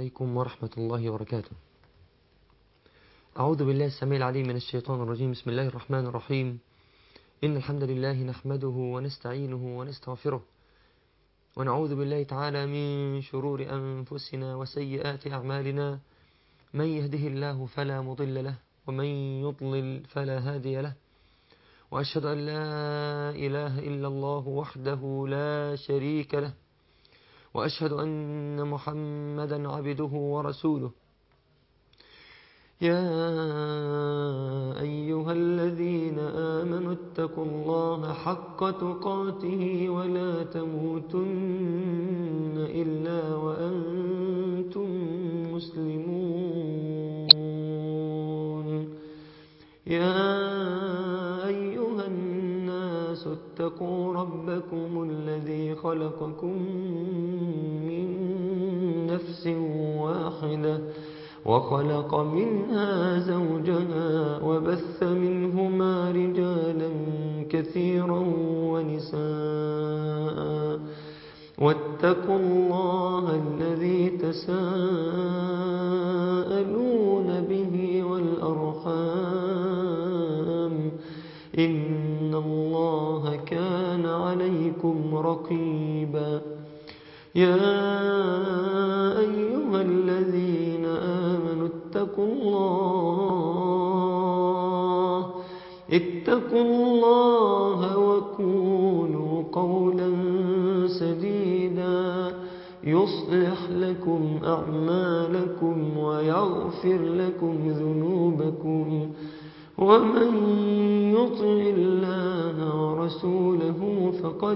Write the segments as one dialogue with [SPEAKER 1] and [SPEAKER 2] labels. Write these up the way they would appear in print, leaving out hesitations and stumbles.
[SPEAKER 1] عليكم ورحمة الله وبركاته. أعوذ بالله السميع العليم من الشيطان الرجيم. بسم الله الرحمن الرحيم. إن الحمد لله نحمده ونستعينه ونستغفره، ونعوذ بالله تعالى من شرور أنفسنا وسيئات أعمالنا. من يهده الله فلا مضل له، ومن يضلل فلا هادي له. وأشهد أن لا إله إلا الله وحده لا شريك له، وأشهد أن محمدا عبده ورسوله. يا أيها الذين آمنوا اتقوا الله حق تقاته ولا تموتن إلا وأنتم مسلمون. يا أيها الناس اتقوا ربكم الذي خلقكم من نفس واحدة، وخلق منها زوجها، وبث منهما رجالا كثيرا ونساء. واتقوا الله الذي تساءلون به والأرحام، إن الله كان عليكم رقيبا. يا أيها الذين آمنوا اتقوا الله وقولوا قولا سديدا يصلح لكم أعمالكم ويغفر لكم ذنوبكم، ومن يطع الله ورسوله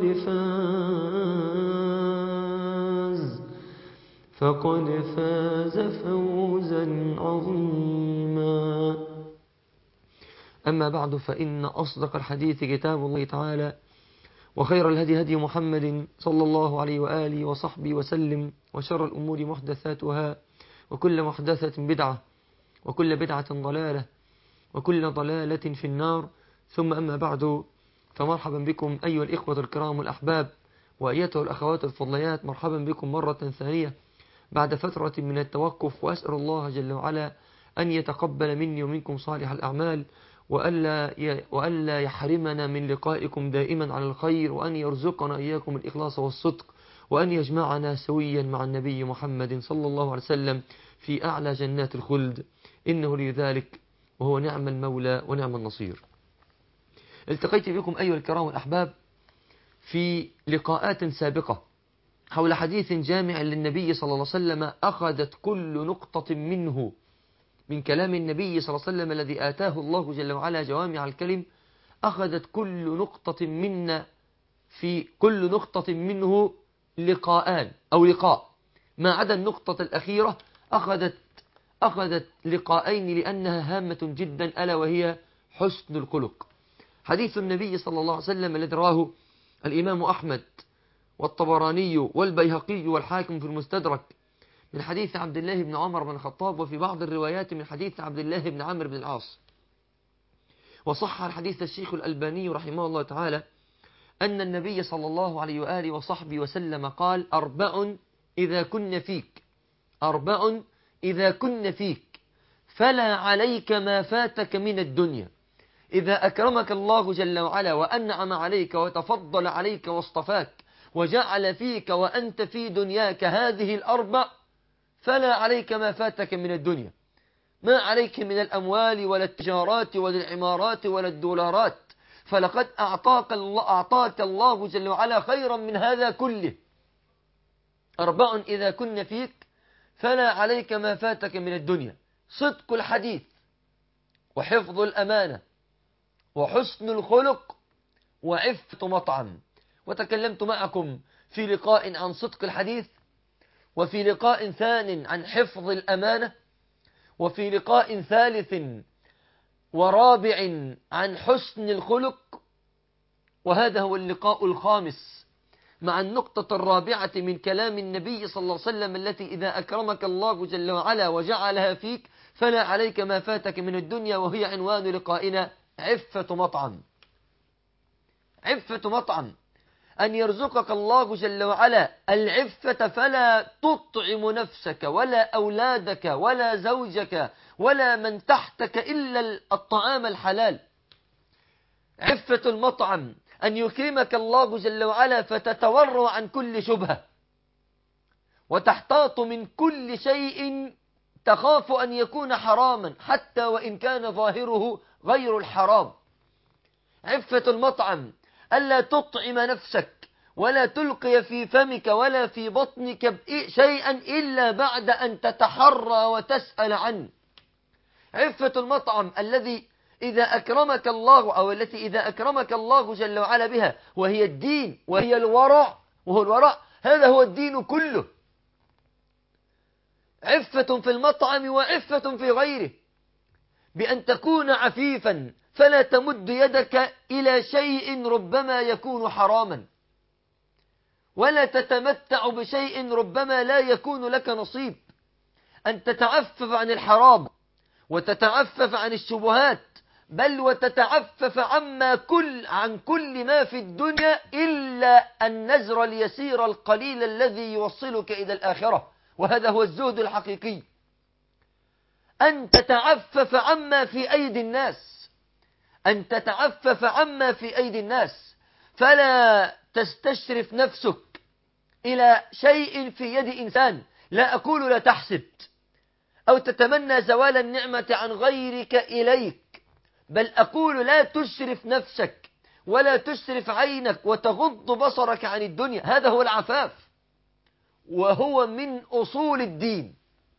[SPEAKER 1] فقد فاز فوزا عظيما. أما بعد، فإن أصدق الحديث كتاب الله تعالى، وخير الهدي هدي محمد صلى الله عليه وآله وصحبه وسلم، وشر الأمور محدثاتها، وكل محدثة بدعة، وكل بدعة ضلالة، وكل ضلالة في النار. ثم أما بعد، فمرحبا بكم أيها الإخوة الكرام الأحباب، وأيتها الأخوات الفضليات، مرحبا بكم مرة ثانية بعد فترة من التوقف. وأسأل الله جل وعلا أن يتقبل مني ومنكم صالح الأعمال، وألا يحرمنا من لقائكم دائما على الخير، وأن يرزقنا إياكم الإخلاص والصدق، وأن يجمعنا سويا مع النبي محمد صلى الله عليه وسلم في أعلى جنات الخلد، إنه لذلك وهو نعم المولى ونعم النصير. التقيت بكم أيها الكرام الأحباب في لقاءات سابقة حول حديث جامع للنبي صلى الله عليه وسلم، أخذت كل نقطة منه من كلام النبي صلى الله عليه وسلم الذي آتاه الله جل وعلا جوامع الكلم، أخذت كل نقطة منا في كل نقطة منه لقاءان أو لقاء، ما عدا النقطة الأخيرة أخذت لقاءين لأنها هامة جدا، ألا وهي حسن الخلق. حديث النبي صلى الله عليه وسلم الذي رواه الإمام أحمد والطبراني والبيهقي والحاكم في المستدرك من حديث عبد الله بن عمر بن الخطاب، وفي بعض الروايات من حديث عبد الله بن عمرو بن العاص. وصح الحديث الشيخ الألباني رحمه الله تعالى أن النبي صلى الله عليه وآله وصحبه وسلم قال: أربع إذا كن فيك فلا عليك ما فاتك من الدنيا. إذا أكرمك الله جل وعلا وأنعم عليك وتفضل عليك واصطفاك وجعل فيك وأنت في دنياك هذه الأربع، فلا عليك ما فاتك من الدنيا، ما عليك من الأموال ولا التجارات ولا العمارات ولا الدولارات، فلقد أعطاك الله جل وعلا خيرا من هذا كله. أربع إذا كن فيك فلا عليك ما فاتك من الدنيا: صدق الحديث، وحفظ الأمانة، وحسن الخلق، وعفة مطعم. وتكلمت معكم في لقاء عن صدق الحديث، وفي لقاء ثان عن حفظ الأمانة، وفي لقاء ثالث ورابع عن حسن الخلق، وهذا هو اللقاء الخامس مع النقطة الرابعة من كلام النبي صلى الله عليه وسلم التي إذا أكرمك الله جل وعلا وجعلها فيك فلا عليك ما فاتك من الدنيا، وهي عنوان لقائنا: عفة مطعم. عفة مطعم، أن يرزقك الله جل وعلا العفة فلا تطعم نفسك ولا أولادك ولا زوجك ولا من تحتك إلا الطعام الحلال. عفة المطعم أن يكرمك الله جل وعلا فتتورع عن كل شبهة وتحتاط من كل شيء تخاف أن يكون حراما حتى وإن كان ظاهره غير الحرام. عفة المطعم ألا تطعم نفسك ولا تلقي في فمك ولا في بطنك شيئا إلا بعد أن تتحرى وتسأل عنه. عفة المطعم الذي إذا أكرمك الله أو التي إذا أكرمك الله جل وعلا بها وهي الدين وهي الورع، وهو الورع هذا هو الدين كله. عفة في المطعم وعفة في غيره، بأن تكون عفيفا فلا تمد يدك إلى شيء ربما يكون حراما، ولا تتمتع بشيء ربما لا يكون لك نصيب. أن تتعفف عن الحرام وتتعفف عن الشبهات، بل وتتعفف عن كل ما في الدنيا إلا النزر اليسير القليل الذي يوصلك إلى الآخرة، وهذا هو الزهد الحقيقي. أن تتعفف عما في أيدي الناس، أن تتعفف عما في أيدي الناس، فلا تستشرف نفسك إلى شيء في يد إنسان. لا أقول لا تحسد أو تتمنى زوال النعمة عن غيرك إليك، بل أقول لا تشرف نفسك ولا تشرف عينك وتغض بصرك عن الدنيا. هذا هو العفاف، وهو من أصول الدين.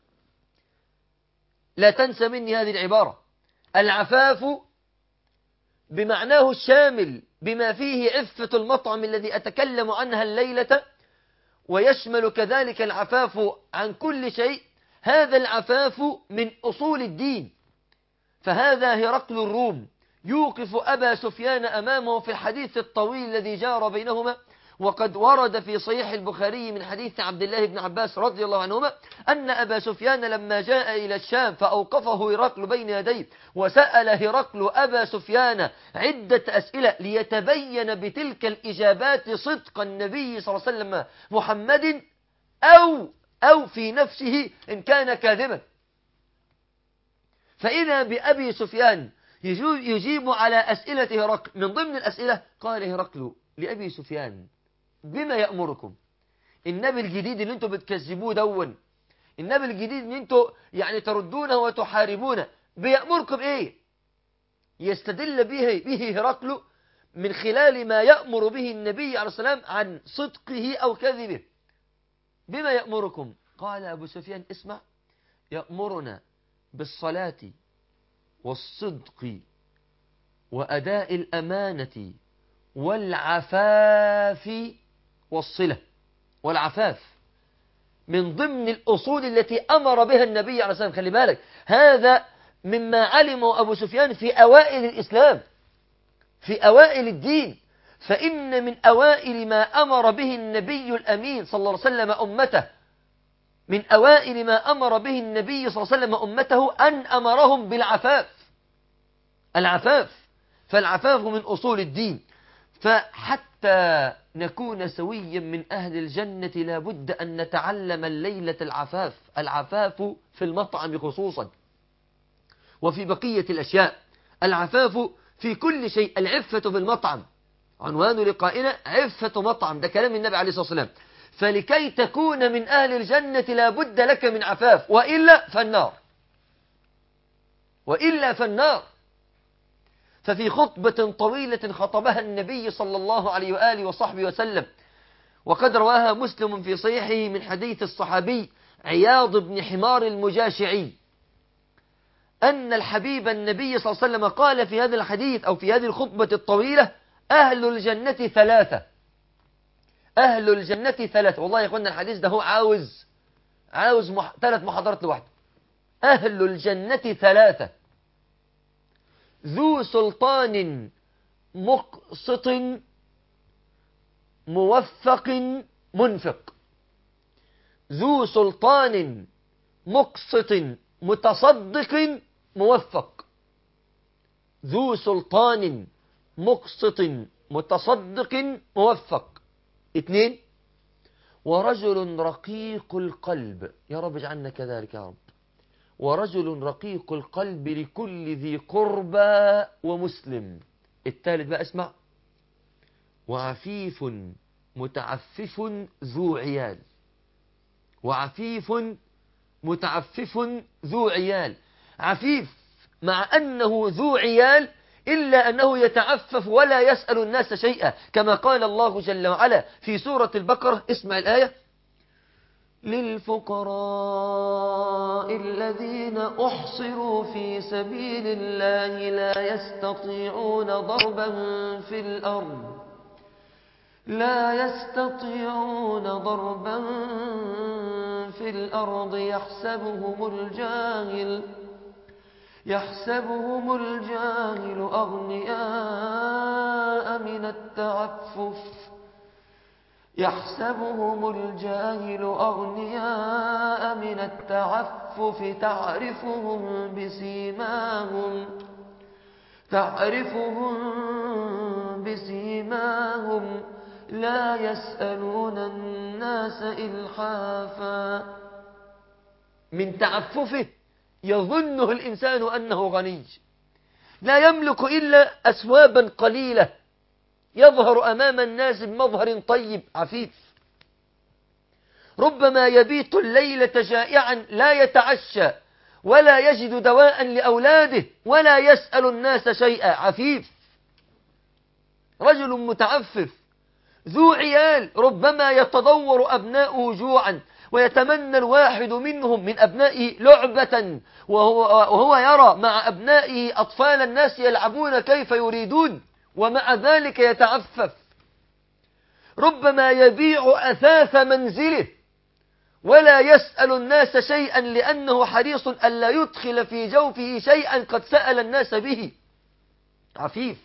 [SPEAKER 1] لا تنسى مني هذه العبارة: العفاف بمعناه الشامل بما فيه عفة المطعم الذي أتكلم عنها الليلة، ويشمل كذلك العفاف عن كل شيء. هذا العفاف من أصول الدين. فهذا هرقل الروم يوقف أبا سفيان أمامه في الحديث الطويل الذي جار بينهما، وقد ورد في صحيح البخاري من حديث عبد الله بن عباس رضي الله عنهما أن أبا سفيان لما جاء إلى الشام فأوقفه هرقل بين يديه، وسأل هرقل أبا سفيان عدة أسئلة ليتبين بتلك الإجابات صدق النبي صلى الله عليه وسلم محمد أو في نفسه إن كان كاذبا. فإذا بأبي سفيان يجيب على أسئلة هرقل. من ضمن الأسئلة قال هرقل لأبي سفيان: بما يأمركم؟ النبي الجديد اللي انتم بتكذبوه دون، النبي الجديد اللي انتم يعني تردونه وتحاربونه، بيأمركم ايه؟ يستدل به هرقل من خلال ما يأمر به النبي عليه السلام عن صدقه أو كذبه. بما يأمركم؟ قال أبو سفيان: اسمع، يأمرنا بالصلاة والصدق وأداء الأمانة والعفاف والصلة. والعفاف من ضمن الأصول التي أمر بها النبي عليه الصلاة والسلام. خلي بالك، هذا مما علمه أبو سفيان في أوائل الإسلام، في أوائل الدين. فإن من أوائل ما أمر به النبي الأمين صلى الله عليه وسلم أمته، من أوائل ما أمر به النبي صلى الله عليه وسلم أمته أن أمرهم بالعفاف. العفاف، فالعفاف من أصول الدين. فحتى نكون سويا من أهل الجنة لا بد أن نتعلم الليلة العفاف. العفاف في المطعم خصوصا وفي بقية الأشياء. العفاف في كل شيء. العفة في المطعم، عنوان لقائنا عفة مطعم، ده كلام النبي عليه الصلاة والسلام. فلكي تكون من أهل الجنة لا بد لك من عفاف، وإلا فالنار، وإلا فالنار. ففي خطبة طويلة خطبها النبي صلى الله عليه وآله وصحبه وسلم، وقد رواها مسلم في صحيحه من حديث الصحابي عياض بن حمار المجاشعي، أن الحبيب النبي صلى الله عليه وسلم قال في هذا الحديث أو في هذه الخطبة الطويلة: أهل الجنة ثلاثة. أهل الجنة ثلاثة. والله يا أخوانا الحديث ده هو عاوز 3 محاضرات لوحده. أهل الجنة ثلاثة: ذو سلطان مقسط موفق منفق. ذو سلطان مقسط متصدق موفق. ذو سلطان مقسط متصدق موفق. 2 ورجل رقيق القلب، يا رب اجعلنا كذلك يا رب. ورجل رقيق القلب لكل ذي قربى ومسلم. الثالث بقى اسمع، وعفيف متعفف ذو عيال. وعفيف متعفف ذو عيال. عفيف مع أنه ذو عيال إلا أنه يتعفف ولا يسأل الناس شيئا، كما قال الله جل وعلا في سورة البقرة. اسمع الآية: للفقراء الذين أحصروا في سبيل الله لا يستطيعون ضربا في الأرض يحسبهم الجاهل أغنياء من التعفف تعرفهم بسيماهم لا يسألون الناس إلحافا. من تعففه يظنه الإنسان أنه غني، لا يملك إلا أثوابا قليلة، يظهر أمام الناس بمظهر طيب عفيف. ربما يبيت الليلة جائعا لا يتعشى ولا يجد دواء لأولاده ولا يسأل الناس شيئا، عفيف. رجل متعفف ذو عيال، ربما يتضور أبناؤه جوعا ويتمنى الواحد منهم من أبنائه لعبة وهو يرى مع أبنائه أطفال الناس يلعبون كيف يريدون، ومع ذلك يتعفف. ربما يبيع أثاث منزله ولا يسأل الناس شيئا لأنه حريص ألا يدخل في جوفه شيئا قد سأل الناس به، عفيف.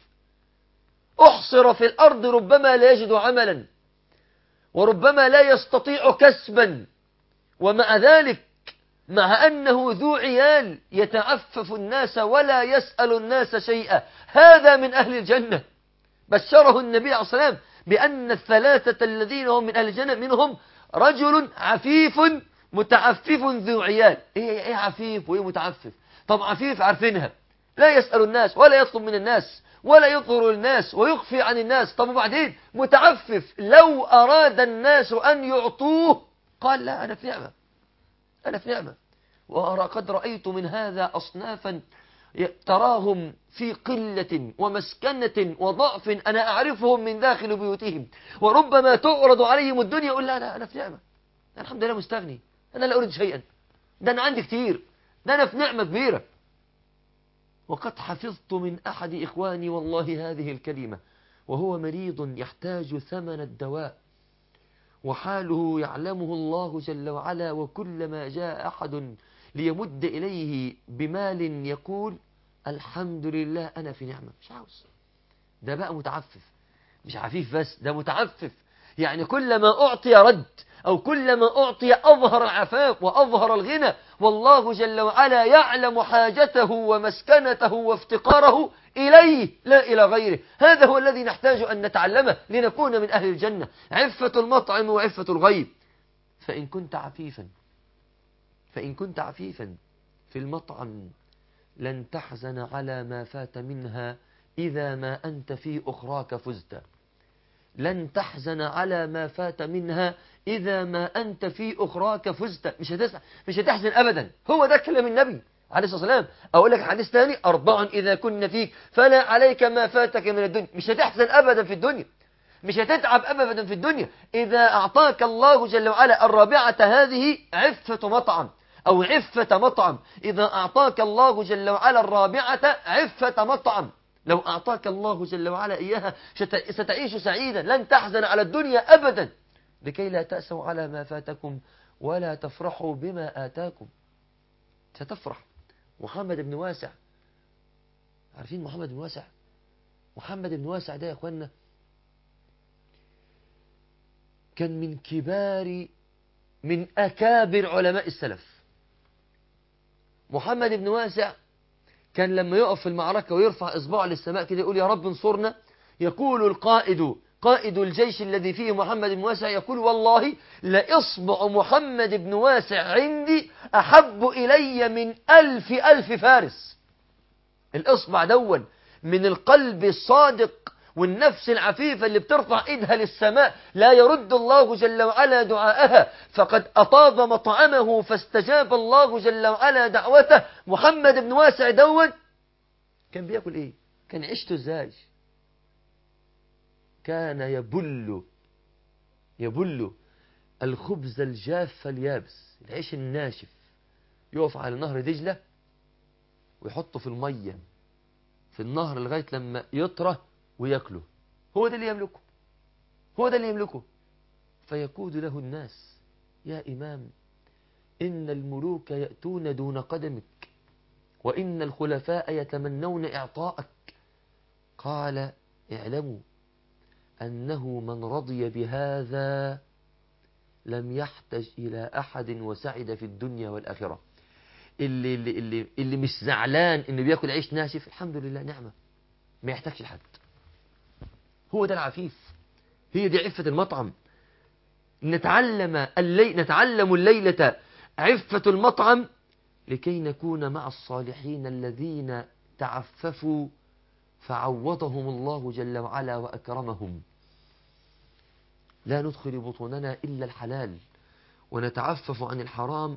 [SPEAKER 1] أحصر في الأرض، ربما لا يجد عملا وربما لا يستطيع كسبا، ومع ذلك مع أنه ذو عيال يتعفف الناس ولا يسأل الناس شيئا. هذا من أهل الجنة، بشره النبي عليه الصلاة والسلام بأن الثلاثة الذين هم من أهل الجنة منهم رجل عفيف متعفف ذو عيال. إيه عفيف وإيه متعفف؟ طب عفيف عارفينها، لا يسأل الناس ولا يطلب من الناس ولا يظهر الناس ويخفي عن الناس. طب وبعدين متعفف لو أراد الناس أن يعطوه قال لا، أنا في نعمة. وقد رأيت من هذا أصنافا تراهم في قلة ومسكنة وضعف، أنا أعرفهم من داخل بيوتهم، وربما تعرض عليهم الدنيا يقول لا أنا في نعمة، أنا الحمد لله مستغني، أنا لا أريد شيئا، ده أنا عندي كتير، ده أنا في نعمة كبيرة. وقد حفظت من أحد إخواني والله هذه الكلمة وهو مريض يحتاج ثمن الدواء، وحاله يعلمه الله جل وعلا، وكلما جاء أحد ليمد إليه بمال يقول الحمد لله أنا في نعمة، مش عاوز. ده بقى متعفف، مش عفيف بس، ده متعفف. يعني كلما أعطي رد، أو كلما أعطي أظهر العفاف وأظهر الغنى، والله جل وعلا يعلم حاجته ومسكنته وافتقاره إليه لا إلى غيره. هذا هو الذي نحتاج أن نتعلمه لنكون من أهل الجنة، عفة المطعم وعفة الغيب. فإن كنت عفيفا في المطعم لن تحزن على ما فات منها إذا ما أنت في أخراك فزت. لن تحزن على ما فات منها إذا ما أنت في أخراك فزت. مش هتحزن أبدا. هو ده كلام النبي عليه الصلاة والسلام. أقول لك حديث ثاني: 4 إذا كن فيك فلا عليك ما فاتك من الدنيا. مش هتحزن أبدا في الدنيا، مش هتتعب أبدا في الدنيا إذا أعطاك الله جل وعلا. 4 هذه عفة مطعم أو عفة مطعم. إذا أعطاك الله جل وعلا 4 عفة مطعم، لو أعطاك الله جل وعلا إياها ستعيش سعيدا، لن تحزن على الدنيا أبدا، لكي لا تأسوا على ما فاتكم ولا تفرحوا بما آتاكم. ستفرح. محمد بن واسع، عارفين محمد بن واسع؟ محمد بن واسع ده يا أخوانا كان من أكابر علماء السلف. محمد بن واسع كان لما يقف في المعركة ويرفع إصبعه للسماء كده يقول يا رب انصرنا، يقول القائد قائد الجيش الذي فيه محمد بن واسع يقول والله لإصبع محمد بن واسع عندي أحب إلي من 1000 فارس. الإصبع دون من القلب الصادق والنفس العفيفة اللي بترفع إيدها للسماء لا يرد الله جل وعلا دعاءها، فقد أطاب مطعمه فاستجاب الله جل وعلا دعوته. محمد بن واسع دون كان بيأكل إيه؟ كان عيشته إزاي؟ كان يبل الخبز الجاف اليابس، العيش الناشف، يقف على نهر دجلة ويحطه في المية في النهر لغاية لما يطرى ويأكله. هو ده اللي يملكه. فيقود له الناس: يا إمام، إن الملوك يأتون دون قدمك، وإن الخلفاء يتمنون إعطاءك. قال: اعلموا أنه من رضي بهذا لم يحتج إلى أحد وسعد في الدنيا والآخرة. اللي مش زعلان إنه بياكل عيش ناشف، الحمد لله، نعمة، ما يحتاجش لحد. هو ده العفيف، هي دي عفة المطعم. نتعلم الليلة عفة المطعم لكي نكون مع الصالحين الذين تعففوا فعوضهم الله جل وعلا وأكرمهم. لا ندخل بطوننا إلا الحلال، ونتعفف عن الحرام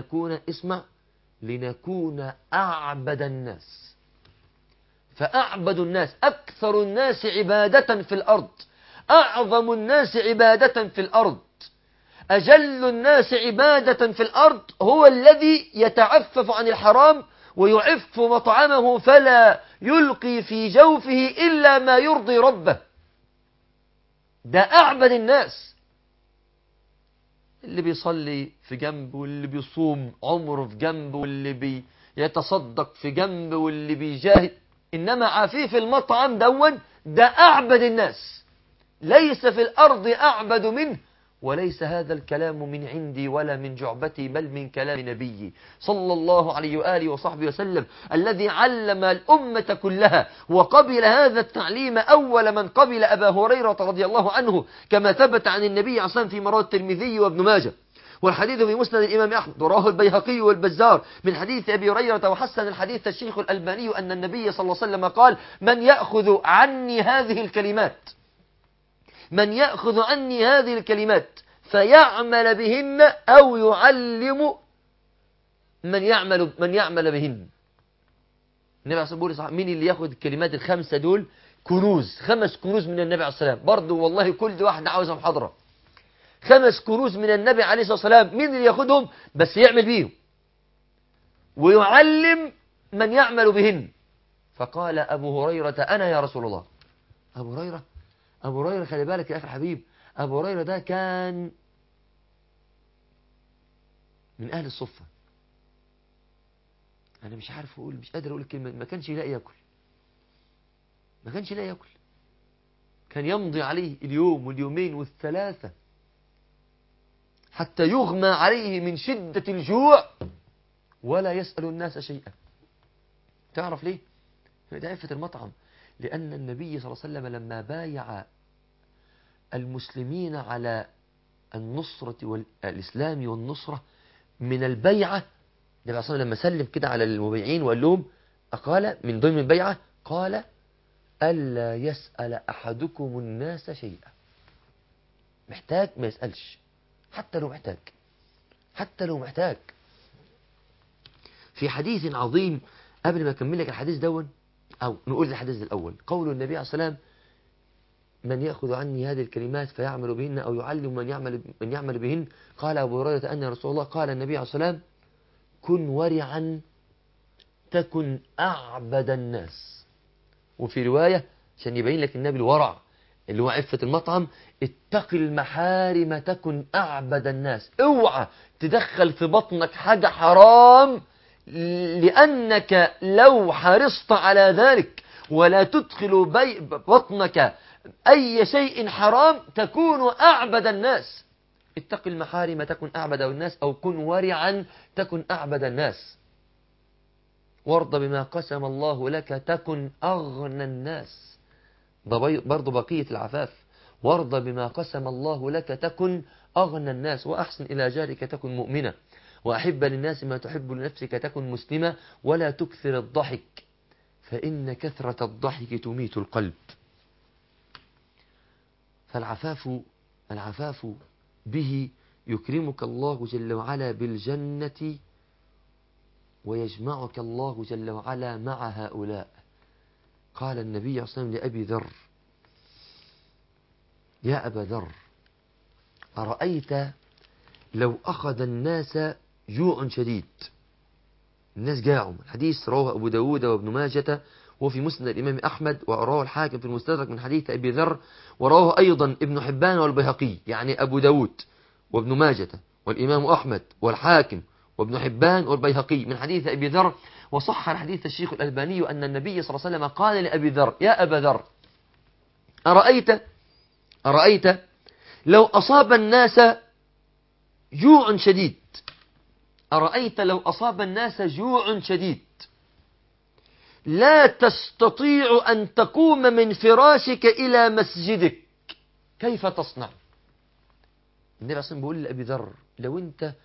[SPEAKER 1] لنكون أعبد الناس. فأعبد الناس، أكثر الناس عبادة في الأرض، أعظم الناس عبادة في الأرض، أجل الناس عبادة في الأرض هو الذي يتعفف عن الحرام ويعف مطعمه فلا يلقي في جوفه إلا ما يرضي ربه. ده أعبد الناس. اللي بيصلي في جنب، واللي بيصوم عمره في جنب، واللي بيتصدق في جنب، واللي بيجاهد. إنما عفيف المطعم ده أعبد الناس، ليس في الأرض أعبد منه. وليس هذا الكلام من عندي ولا من جعبتي، بل من كلام نبيي صلى الله عليه وآله وصحبه وسلم، الذي علم الأمة كلها وقبل هذا التعليم. أول من قبل أبا هريرة رضي الله عنه، كما ثبت عن النبي عليه الصلاة والسلام في مراد الترمذي وابن ماجه، والحديث في مسند الإمام أحمد، وراه البيهقي والبزار من حديث أبي هريرة، وحسن الحديث الشيخ الألباني، أن النبي صلى الله عليه وسلم قال: من يأخذ عني هذه الكلمات فيعمل بهن أو يعلم من يعمل بهن. النبي عليه الصلاة والسلام مين اللي ياخذ الكلمات الخمسة دول؟ كنوز، 5 كنوز من النبي عليه الصلاة والسلام. برضه والله كل واحد عاوزها محاضرة. 5 كنوز من النبي عليه الصلاة والسلام، مين اللي ياخذهم؟ بس يعمل بيهم ويعلم من يعمل بهن. فقال أبو هريرة: أنا يا رسول الله. أبو هريرة خلي بالك يا أخي الحبيب، أبو هريرة ده كان من أهل الصفة. أنا مش قادر أقول الكلمة. ما كانش يلاقي يأكل. كان يمضي عليه اليوم واليومين والثلاثة حتى يغمى عليه من شدة الجوع ولا يسأل الناس شيئا. تعرف ليه؟ ده عفة المطعم. لأن النبي صلى الله عليه وسلم لما بايع المسلمين على النصرة والإسلام والنصرة، من البيعة النبي صلى الله عليه وسلم لما سلم كده على المبيعين وقال لهم، قال من ضمن البيعة، قال: ألا يسأل أحدكم الناس شيئا. محتاج ما يسألش، حتى لو محتاج. في حديث عظيم، قبل ما أكمل لك الحديث أو نقول الحديث الأول، قول النبي عليه الصلاة والسلام: من يأخذ عني هذه الكلمات فيعمل بهن أو يعلم من يعمل بهن. قال أبو هريرة: أن رسول الله قال النبي عليه الصلاة والسلام: كن ورعا تكن أعبد الناس. وفي رواية عشان يبين لك النبي الورع اللي هو عفة المطعم: اتق المحارم تكن أعبد الناس. اوعى تدخل في بطنك حاجة حرام، لأنك لو حرصت على ذلك ولا تدخل بطنك أي شيء حرام تكون أعبد الناس. اتق المحارم تكن أعبد الناس، أو كن ورعا تكن أعبد الناس. وارض بما قسم الله لك تكن أغنى الناس. ده برضو بقية العفاف. وارض بما قسم الله لك تكن أغنى الناس، وأحسن إلى جارك تكن مؤمنة، وأحب للناس ما تحب لنفسك تكن مسلمة، ولا تكثر الضحك فإن كثرة الضحك تميت القلب. فالعفاف به يكرمك الله جل وعلا بالجنة، ويجمعك الله جل وعلا مع هؤلاء. قال النبي صلى الله عليه وسلم لأبي ذر: يا أبا ذر، أرأيت لو أخذ الناس جوع شديد، الناس جاعوا. الحديث رواه أبو داود وابن ماجة، وفي مسند الإمام أحمد، ورواه الحاكم في المستدرك من حديث أبي ذر، ورواه أيضا ابن حبان والبيهقي، يعني أبو داود وابن ماجة والإمام أحمد والحاكم وابن حبان والبيهقي من حديث أبي ذر. وصح الحديث الشيخ الألباني أن النبي صلى الله عليه وسلم قال لأبي ذر: يا أبا ذر، أرأيت لو أصاب الناس جوع شديد، أرأيت لو أصاب الناس جوع شديد لا تستطيع أن تقوم من فراشك إلى مسجدك، كيف تصنع؟ النبي صلى الله عليه وسلم بيقول لأبي ذر: لو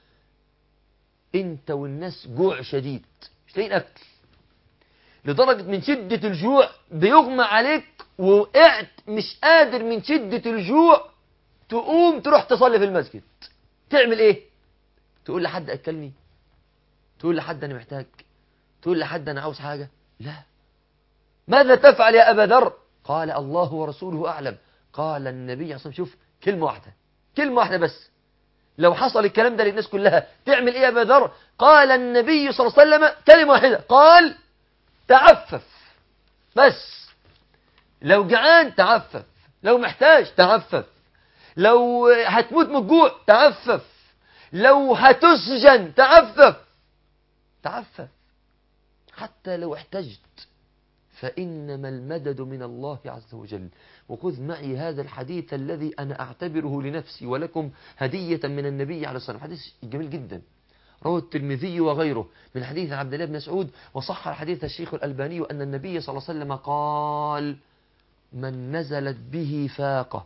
[SPEAKER 1] أنت والناس جوع شديد، مش لاقيين أكل، لدرجة من شدة الجوع بيغمى عليك ووقعت مش قادر من شدة الجوع تقوم تروح تصلي في المسجد، تعمل إيه؟ تقول لحد أكلني؟ تقول لحد أنا محتاج؟ تقول لحد أنا عاوز حاجة؟ لا. ماذا تفعل يا أبا ذر؟ قال: الله ورسوله أعلم. قال النبي صلى الله عليه وسلم: شوف، كلمة واحدة بس، لو حصل الكلام ده للناس كلها تعمل إيه يا أبا ذر؟ قال النبي صلى الله عليه وسلم كلمة واحدة، قال: تعفف. بس لو جعان تعفف، لو محتاج تعفف، لو هتموت من الجوع تعفف، لو هتسجن تعفف، حتى لو احتجت، فإنما المدد من الله عز وجل. وخذ معي هذا الحديث الذي أنا أعتبره لنفسي ولكم هدية من النبي عليه الصلاة والسلام، حديث جميل جدا، رواه الترمذي وغيره من حديث عبد الله بن مسعود، وصح الحديث الشيخ الألباني أن النبي صلى الله عليه وسلم قال: من نزلت به فاقة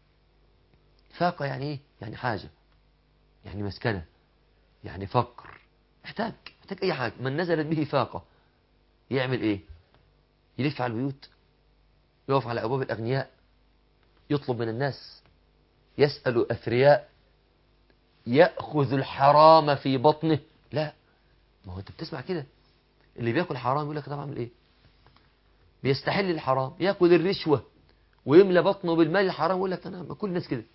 [SPEAKER 1] يعني إيه؟ يعني حاجة، يعني مسكنة، يعني فقر، محتاج أي حاجة. من نزلت به فاقة يعمل إيه؟ يلف على البيوت، يقف على أبواب الأغنياء، يطلب من الناس، يسأل أثرياء، يأخذ الحرام في بطنه؟ لا. ما هو أنت بتسمع كده، اللي بيأكل حرام يقول لك طب أعمل إيه؟ بيستحل الحرام، يأكل الرشوة ويملى بطنه بالمال الحرام، يقول لك أنا كل الناس كده.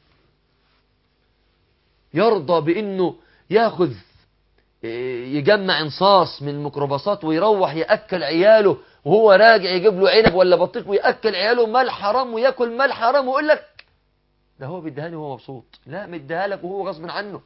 [SPEAKER 1] يرضى بأنه يأخذ يجمع انصاص من الميكروباصات ويروح يأكل عياله، وهو راجع يجيب له عنب ولا بطيخ ويأكل عياله مال حرام ويأكل مال حرام، ويقول لك ده هو بيديهاني وهو مبسوط. لا، مديها لك وهو غصب عنه،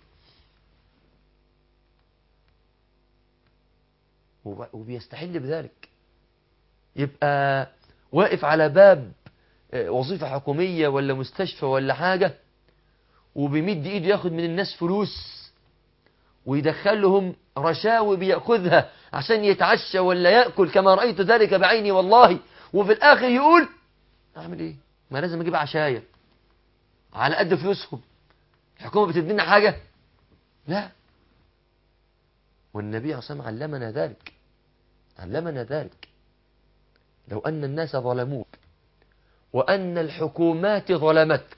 [SPEAKER 1] وبيستحل بذلك. يبقى واقف على باب وظيفة حكومية ولا مستشفى ولا حاجة، وبيمد ايده ياخد من الناس فلوس ويدخلهم رشاوي بيأخذها عشان يتعشى ولا يأكل، كما رأيت ذلك بعيني والله، وفي الآخر يقول أعمل إيه؟ ما لازم أجيب عشاية على قد فلوسهم، الحكومة بتدينا حاجة؟ لا. والنبي عليه الصلاة والسلام علمنا ذلك. لو أن الناس ظلموك، وأن الحكومات ظلمتك،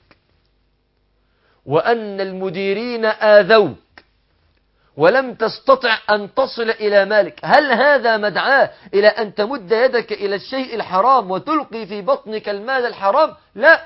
[SPEAKER 1] وأن المديرين آذوك، ولم تستطع أن تصل إلى مالك، هل هذا مدعاه إلى أن تمد يدك إلى الشيء الحرام وتلقي في بطنك المال الحرام؟ لا.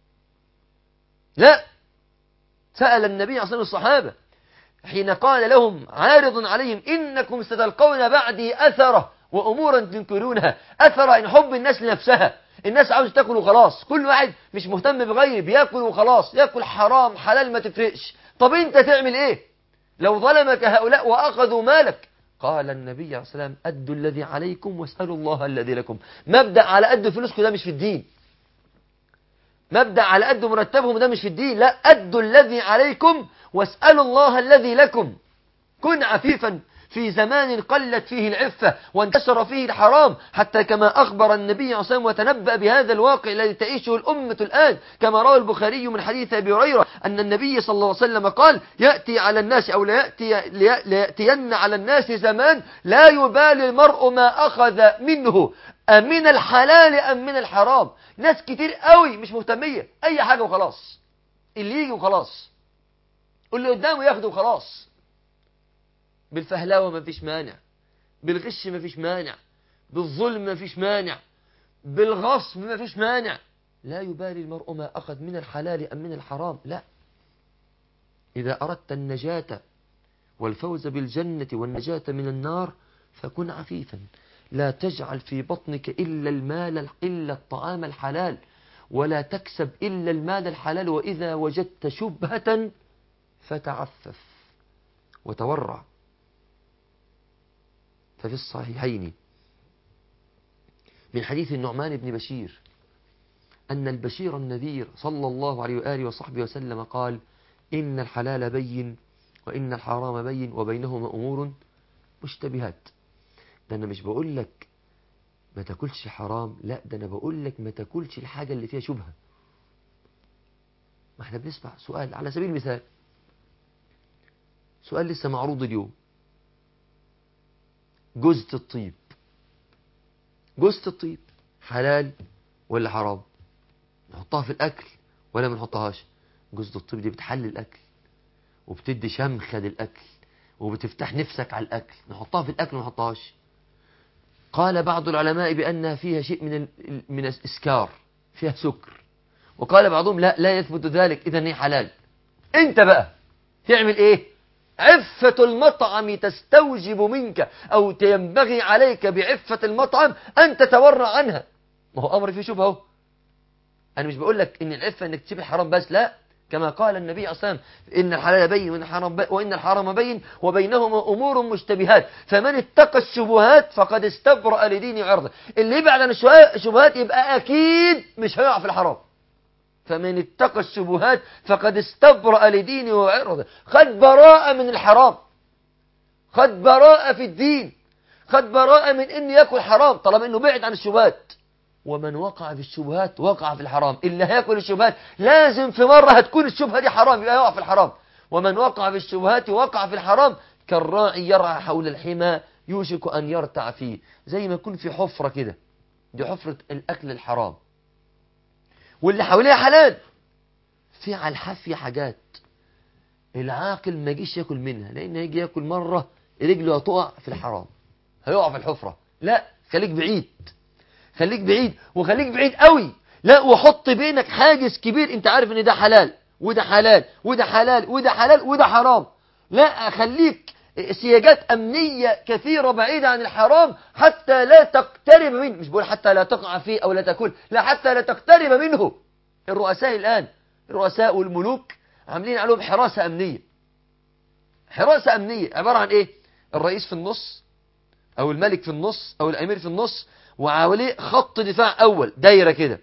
[SPEAKER 1] سأل النبي عن الصحابة حين قال لهم عارض عليهم: إنكم ستلقون بعدي أثرة وأمورا تنكرونها. أثرة إن حب الناس لنفسها، الناس عاوز تاكل وخلاص، كل واحد مش مهتم بغيره، بياكل وخلاص، ياكل حرام حلال ما تفرقش. طب أنت تعمل إيه لو ظلمك هؤلاء وأخذوا مالك؟ قال النبي عليه الصلاة والسلام: أدوا الذي عليكم واسألوا الله الذي لكم. مبدأ على قد فلوسكم ده مش في الدين، مبدأ على قد مرتبهم ده مش في الدين. لا، أدوا الذي عليكم واسألوا الله الذي لكم. كن عفيفا في زمان قلت فيه العفة وانتشر فيه الحرام، حتى كما أخبر النبي عليه الصلاة والسلام وتنبأ بهذا الواقع الذي تعيشه الأمة الآن، كما روى البخاري من حديث أبي هريرة أن النبي صلى الله عليه وسلم قال: يأتي على الناس أو ليأتين على الناس زمان لا يبالي المرء ما أخذ منه أمن الحلال أم من الحرام. ناس كتير قوي مش مهتمية، أي حاجة وخلاص، اللي يجي وخلاص، واللي قدامه ياخده وخلاص. بالفهلاوة ما فيش مانع، بالغش ما فيش مانع، بالظلم ما فيش مانع، بالغصب ما فيش مانع. لا يبالي المرء ما أخذ من الحلال أم من الحرام. لا، إذا أردت النجاة والفوز بالجنة والنجاة من النار فكن عفيفا، لا تجعل في بطنك إلا المال إلا الطعام الحلال، ولا تكسب إلا المال الحلال، وإذا وجدت شبهة فتعفف وتورع. ففي الصحيحين من حديث النعمان بن بشير أن البشير النذير صلى الله عليه وآله وصحبه وسلم قال: إن الحلال بين وإن الحرام بين وبينهما أمور مشتبهات. ده أنا مش بقول لك ما تاكلش حرام، لا، ده أنا بقول لك ما تاكلش الحاجة اللي فيها شبهة. ما احنا بنسمع سؤال على سبيل المثال، سؤال لسه معروض اليوم: جوزة الطيب، جوزة الطيب حلال ولا حرام؟ نحطها في الأكل ولا ما نحطهاش؟ جوزة الطيب دي بتحلل الأكل وبتدي شمخة للأكل وبتفتح نفسك على الأكل، نحطها في الأكل وما نحطهاش؟ قال بعض العلماء بأنها فيها شيء من الإسكار، فيها سكر، وقال بعضهم لا يثبت ذلك، إذن هي حلال. أنت بقى تعمل إيه؟ عفة المطعم تستوجب منك أو ينبغي عليك بعفة المطعم أن تتورع عنها. ما هو أمر فيه شبهه. أنا مش بقول لك إن العفة إنك تسيب الحرام بس، لا، كما قال النبي أصلا: إن الحلال بين وإن الحرام بين وبينهما أمور مشتبهات فمن اتقى الشبهات فقد استبرأ لدينه وعرضه. اللي يبعد عن الشبهات يبقى أكيد مش هيقع في الحرام. فمن اتقى الشبهات فقد استبرأ لدينه وعرضه، خد براءة من الحرام، خد براءة في الدين، خد براءة من إنه يأكل حرام طالما إنه بعد عن الشبهات. ومن وقع في الشبهات وقع في الحرام. اللي هياكل الشبهات لازم في مرة هتكون الشبهة دي حرام، يبقى يقع في الحرام. ومن وقع في الشبهات وقع في الحرام كالراعي يرعى حول الحمى يوشك أن يرتع فيه. زي ما يكون في حفرة كده، دي حفرة الأكل الحرام، واللي حواليها حلال، في على الحافية حاجات العاقل ما يجيش ياكل منها، لأن يجي ياكل مرة رجله هتقع في الحرام، هيقع في الحفرة. لا، خليك بعيد، خليك بعيد، وخليك بعيد قوي. لا، وحط بينك حاجز كبير، انت عارف ان ده حلال وده حلال وده حلال وده حلال وده حرام. لا، خليك سياجات أمنية كثيرة بعيدة عن الحرام حتى لا تقترب منه. مش بقول حتى لا تقع فيه أو لا تأكل، لا، حتى لا تقترب منه. الرؤساء الآن، الرؤساء والملوك عاملين عليهم حراسة أمنية. حراسة أمنية عبارة عن إيه؟ الرئيس في النص أو الملك في النص أو الأمير في النص، وعليه خط دفاع أول دايرة كده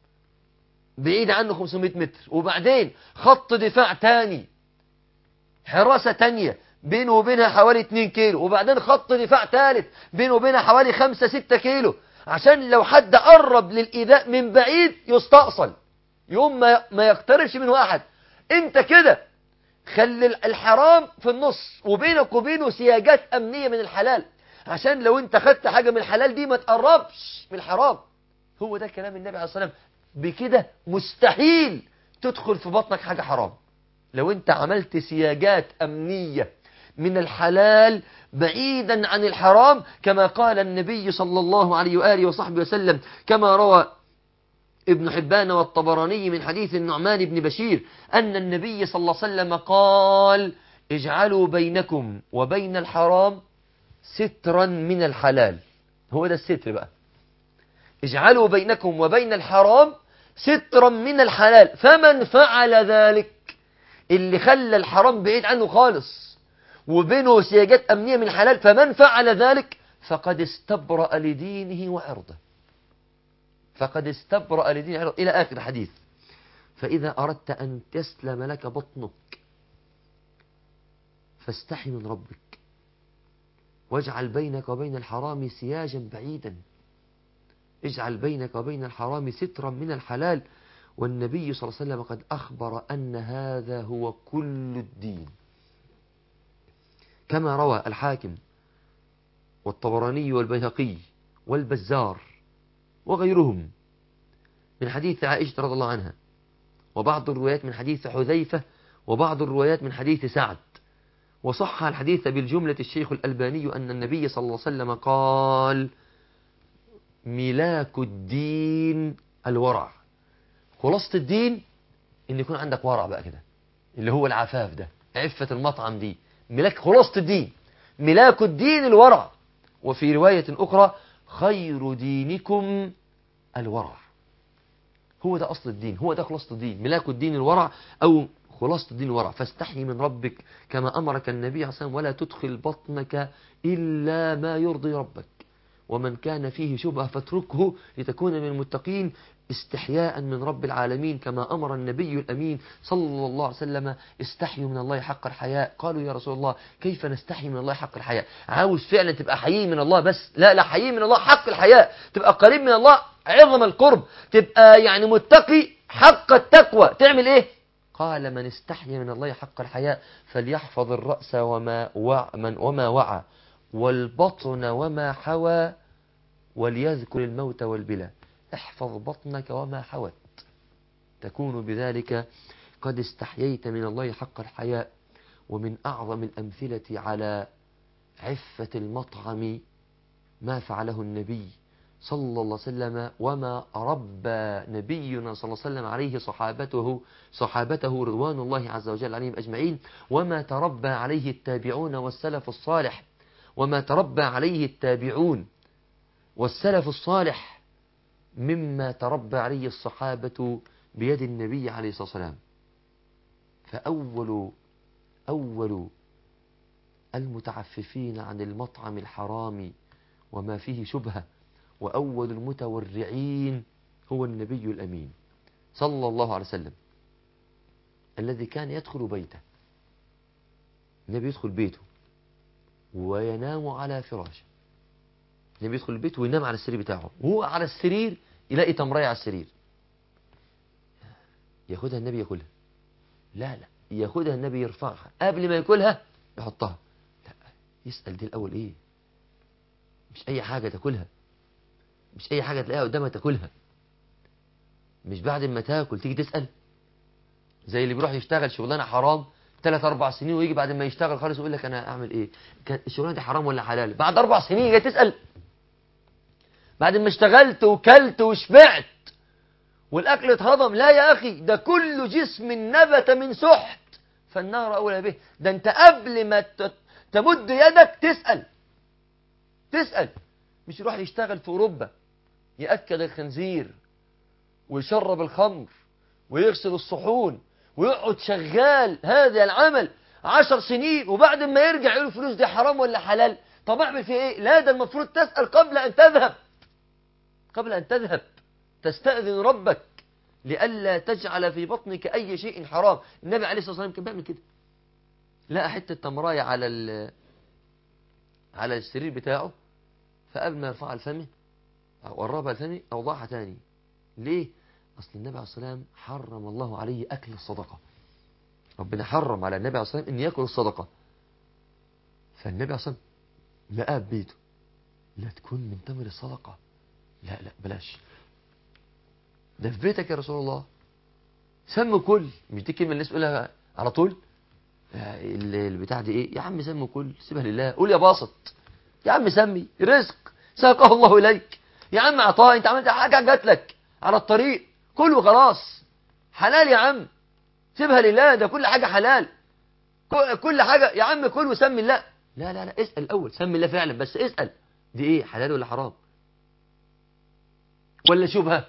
[SPEAKER 1] بعيد عنه 500 متر، وبعدين خط دفاع تاني، حراسة تانية بينه وبينها حوالي 2 كيلو، وبعدين خط دفاع ثالث بينه وبينها حوالي 5-6 كيلو، عشان لو حد قرب للإيذاء من بعيد يستأصل، يوم ما يقتربش منه أحد. انت كده خلي الحرام في النص وبينك وبينه سياجات أمنية من الحلال، عشان لو انت خدت حاجة من الحلال دي ما تقربش من الحرام. هو ده كلام النبي عليه الصلاة والسلام. بكده مستحيل تدخل في بطنك حاجة حرام لو انت عملت سياجات أمنية من الحلال بعيدا عن الحرام، كما قال النبي صلى الله عليه وآله وصحبه وسلم، كما روى ابن حبان والطبراني من حديث النعمان بن بشير أن النبي صلى الله عليه وسلم قال: اجعلوا بينكم وبين الحرام سترا من الحلال. هو ده الستر بقى، اجعلوا بينكم وبين الحرام سترا من الحلال. فمن فعل ذلك، اللي خلى الحرام بعيد عنه خالص وبينه سياجات أمنية من الحلال، فمن فعل ذلك فقد استبرأ لدينه وعرضه، فقد استبرأ لدينه وعرضه، إلى آخر الحديث. فإذا أردت أن تسلم لك بطنك فاستحي من ربك، واجعل بينك وبين الحرام سياجا بعيدا، اجعل بينك وبين الحرام سترا من الحلال. والنبي صلى الله عليه وسلم قد أخبر أن هذا هو كل الدين، كما روى الحاكم والطبراني والبيهقي والبزار وغيرهم من حديث عائشة رضي الله عنها، وبعض الروايات من حديث حذيفة، وبعض الروايات من حديث سعد. وصح الحديث بالجملة الشيخ الألباني أن النبي صلى الله عليه وسلم قال: ملاك الدين الورع. خلاصة الدين إن يكون عندك ورع بقى كده، اللي هو العفاف ده، عفة المطعم دي، ملاك خلاصة الدين. ملاك الدين الورع. وفي رواية أخرى: خير دينكم الورع. هو ده أصل الدين، هو ده خلاصة الدين، ملاك الدين الورع أو خلاصة الدين الورع. فاستحي من ربك كما أمرك النبي عليه الصلاة والسلام، ولا تدخل بطنك إلا ما يرضي ربك، ومن كان فيه شبهة فاتركه لتكون من المتقين، استحياء من رب العالمين كما أمر النبي الأمين صلى الله عليه وسلم: استحيوا من الله حق الحياء. قالوا: يا رسول الله كيف نستحي من الله حق الحياء؟ عاوز فعلا تبقى حيي من الله، بس لا حيي من الله حق الحياء، تبقى قريب من الله عظم القرب، تبقى يعني متقي حق التقوى. تعمل ايه؟ قال: من استحي من الله حق الحياء فليحفظ الرأس وما وعى، والبطن وما حوى، وليذكر الموت والبلى. احفظ بطنك وما حوت، تكون بذلك قد استحييت من الله حق الحياء. ومن أعظم الأمثلة على عفة المطعم ما فعله النبي صلى الله عليه وسلم، وما ربى نبينا صلى الله عليه وسلم عليه صحابته رضوان الله عز وجل عليهم أجمعين، وما تربى عليه التابعون والسلف الصالح، وما تربى عليه التابعون والسلف الصالح مما تربى عليه الصحابة بيد النبي عليه الصلاة والسلام. فأول المتعففين عن المطعم الحرام وما فيه شبهة، وأول المتورعين هو النبي الأمين صلى الله عليه وسلم، الذي كان يدخل بيته. النبي يدخل بيته وينام على فراشه. النبي يدخل البيت وينام على السرير بتاعه، وهو على السرير يلاقي تمرية على السرير، ياخدها النبي ياكلها؟ لا، ياخدها النبي يرفعها قبل ما ياكلها يحطها. لا، يسأل دي الأول إيه؟ مش أي حاجة تاكلها، مش أي حاجة تلاقيها قدامها تاكلها، مش بعد ما تاكل تيجي تسأل. زي اللي بيروح يشتغل شغلانة حرام 3-4 سنين، ويجي بعد ما يشتغل خالص يقول لك أنا أعمل إيه؟ كانت الشغلانة دي حرام ولا حلال؟ بعد 4 سنين جاي تسأل؟ بعد ما اشتغلت وكلت وشبعت والأكل اتهضم؟ لا يا أخي، ده كل جسم نبت من سحت فالنار أولى به. ده أنت قبل ما تمد يدك تسأل. مش يروح يشتغل في أوروبا يأكل الخنزير ويشرب الخمر ويغسل الصحون ويقعد شغال هذا العمل 10 سنين، وبعد ما يرجع يقول الفلوس دي حرام ولا حلال؟ طب اعمل فيه ايه؟ لا، ده المفروض تسأل قبل أن تذهب تستأذن ربك لئلا تجعل في بطنك أي شيء حرام. النبي عليه الصلاة والسلام كان بيعمل كده، لقى حتة تمراية على السرير بتاعه، فقبل ما يرفعها لفمه أو قربها لفمه أوضعها تاني. ليه؟ أصل النبي عليه الصلاة والسلام حرم الله عليه أكل الصدقة. ربنا حرم على النبي عليه الصلاة والسلام أن يأكل الصدقة. فالنبي عليه الصلاة والسلام لقى ببيته: لا تكون من تمر الصدقة، لا بلاش، ده في بيتك يا رسول الله، سم كل. مش دي كلمة الناس تقولها على طول؟ البتاع دي ايه يا عم؟ سم كل، سيبها لله. قول يا باسط يا عم، سمي رزق ساقه الله إليك يا عم، عطاء، انت عملت حاجة جات لك على الطريق، كل وخلاص، حلال يا عم، سيبها لله، ده كل حاجة حلال، كل حاجة يا عم كل وسمي الله. لا، اسأل الأول، سمي الله فعلا، بس اسأل دي ايه، حلال ولا حرام ولا شبهة؟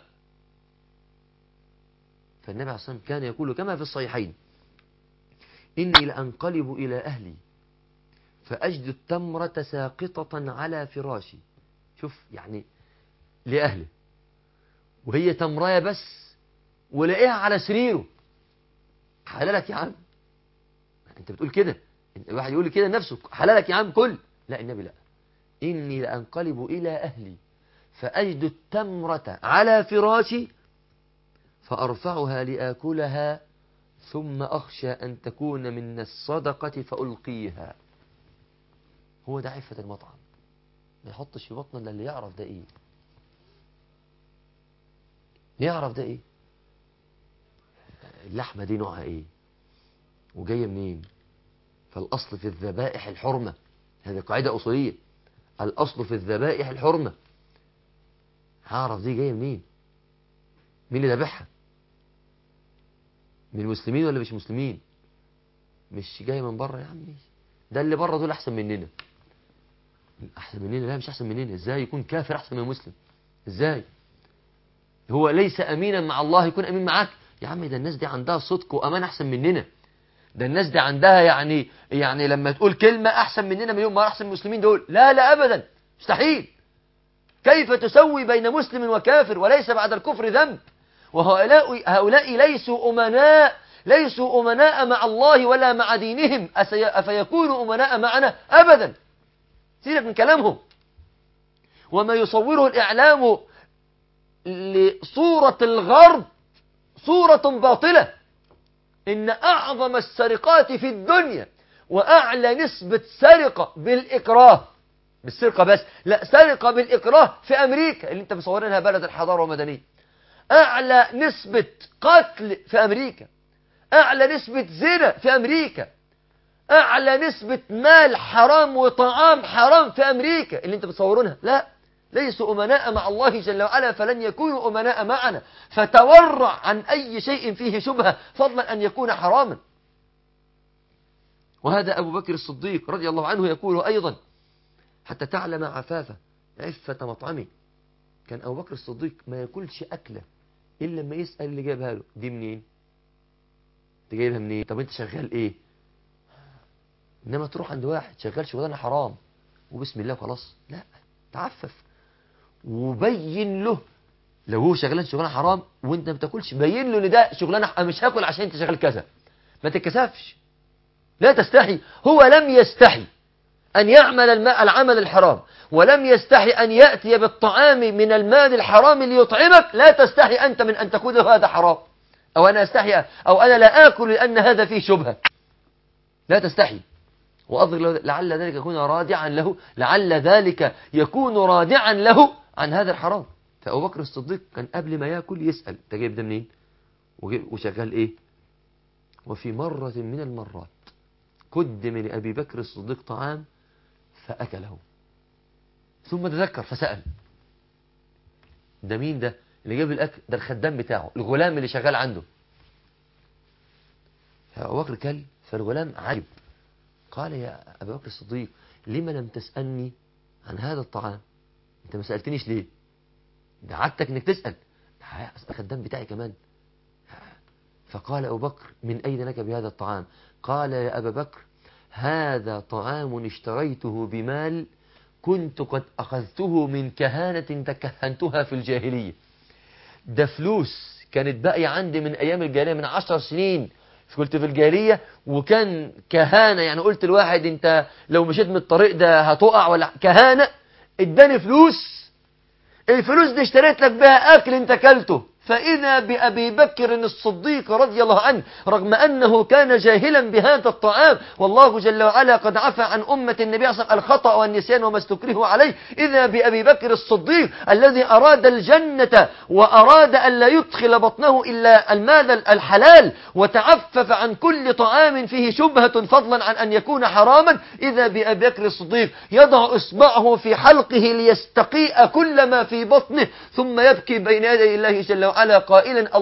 [SPEAKER 1] فالنبي عليه الصلاة والسلام كان يقول كما في الصحيحين: إني لأنقلب إلى أهلي فأجد التمرة ساقطة على فراشي. شوف يعني لأهله، وهي تمراية بس، ولاقيها على سريره. حلالك يا عم، انت بتقول كده، الواحد يقول كده نفسه حلالك يا عم كل. لا، النبي لا، إني لأنقلب إلى أهلي فأجد التمرة على فراشي فأرفعها لآكلها ثم أخشى أن تكون من الصدقة فألقيها. هو ده عفة المطعم، ما يحطش في بطنه إلا اللي يعرف ده إيه. يعرف ده إيه، اللحمة دي نوعها إيه وجاية منين. فالأصل في الذبائح الحرمة، هذه قاعدة أصولية، الأصل في الذبائح الحرمة. هعرف دي جاية منين، مين اللي ذبحها، من المسلمين ولا مش مسلمين. مش جاي من بره يا عمي، ده اللي بره دول احسن مننا. احسن مننا؟ لا مش احسن مننا. ازاي يكون كافر احسن من مسلم؟ ازاي؟ هو ليس امينا مع الله يكون امين معاك يا عمي؟ ده الناس دي عندها صدق وامان احسن مننا. ده الناس دي عندها يعني لما تقول كلمة احسن مننا مليون مرة، احسن من المسلمين دول. لا لا ابدا، مستحيل. كيف تسوي بين مسلم وكافر وليس بعد الكفر ذنب؟ وهؤلاء ليسوا أمناء مع الله ولا مع دينهم. أفيكونوا أمناء معنا؟ أبدا. سيبك من كلامهم. وما يصوره الإعلام لصورة الغرب صورة باطلة. إن أعظم السرقات في الدنيا وأعلى نسبة سرقة بالإكراه، بالسرقة بس لا، سرقة بالإكراه في أمريكا اللي انت مصورينها بلد الحضارة والمدنية. أعلى نسبة قتل في أمريكا، أعلى نسبة زنا في أمريكا، أعلى نسبة مال حرام وطعام حرام في أمريكا اللي انت مصورونها. لا، ليسوا أمناء مع الله جل وعلا فلن يكونوا أمناء معنا. فتورع عن أي شيء فيه شبهة فضلا أن يكون حراما. وهذا أبو بكر الصديق رضي الله عنه يقول أيضا حتى تعلم عفافه عفة مطعمه. كان أبو بكر الصديق ما ياكلش أكلة إلا لما يسأل اللي جايبها له، دي منين؟ انت جايبها منين؟ طب انت شغال ايه؟ انما تروح عند واحد شغال شغلانه حرام وبسم الله خلاص، لا، تعفف وبين له. لو هو شغلان شغلانه حرام وانت ما بتاكلش، بين له ان ده شغلانه مش هاكل عشان انت شغال كذا. ما تتكسفش، لا تستحي. هو لم يستحي أن يعمل العمل الحرام، ولم يستحي أن يأتي بالطعام من المال الحرام ليطعمك. لا تستحي أنت من أن تقول له هذا حرام، أو أنا أستحي، أو أنا لا آكل لأن هذا فيه شبهة. لا تستحي. وأظهر لعل ذلك يكون رادعا له، لعل ذلك يكون رادعا له عن هذا الحرام. فأبو بكر الصديق كان قبل ما يأكل يسأل أنت جايب ده منين وشغال إيه. وفي مرة من المرات قدم لأبي بكر الصديق طعام فأكله، ثم تذكر فسأل ده مين ده اللي جاب الأكل؟ ده الخدام بتاعه، الغلام اللي شغال عنده. فأبو بكر كل، فالغلام عجب قال يا أبا بكر الصديق لما لم تسألني عن هذا الطعام؟ أنت ما سألتنيش ليه؟ ده عادتك أنك تسأل، الخدام بتاعي كمان. فقال أبو بكر من أين لك بهذا الطعام؟ قال يا أبا بكر هذا طعام اشتريته بمال كنت قد أخذته من كهانة تكهنتها في الجاهلية. ده فلوس كانت باقية عندي من أيام الجاهلية، من 10 سنين كنت في الجاهلية وكان كهانة. يعني قلت الواحد أنت لو مشيت من الطريق ده هتقع ولا كهانة. اداني فلوس، الفلوس دي اشتريت لك بها أكل أنت كلته. فإذا بأبي بكر الصديق رضي الله عنه رغم أنه كان جاهلا بهذا الطعام، والله جل وعلا قد عفى عن أمة النبي صلى الله عليه وسلم الخطأ والنسيان وما استكرهوا عليه. إذا بأبي بكر الصديق الذي أراد الجنة وأراد أن لا يدخل بطنه إلا المال الحلال وتعفف عن كل طعام فيه شبهة فضلا عن أن يكون حراما، إذا بأبي بكر الصديق يضع إصبعه في حلقه ليستقيء كل ما في بطنه ثم يبكي بين يدي الله جل وعلا قائلا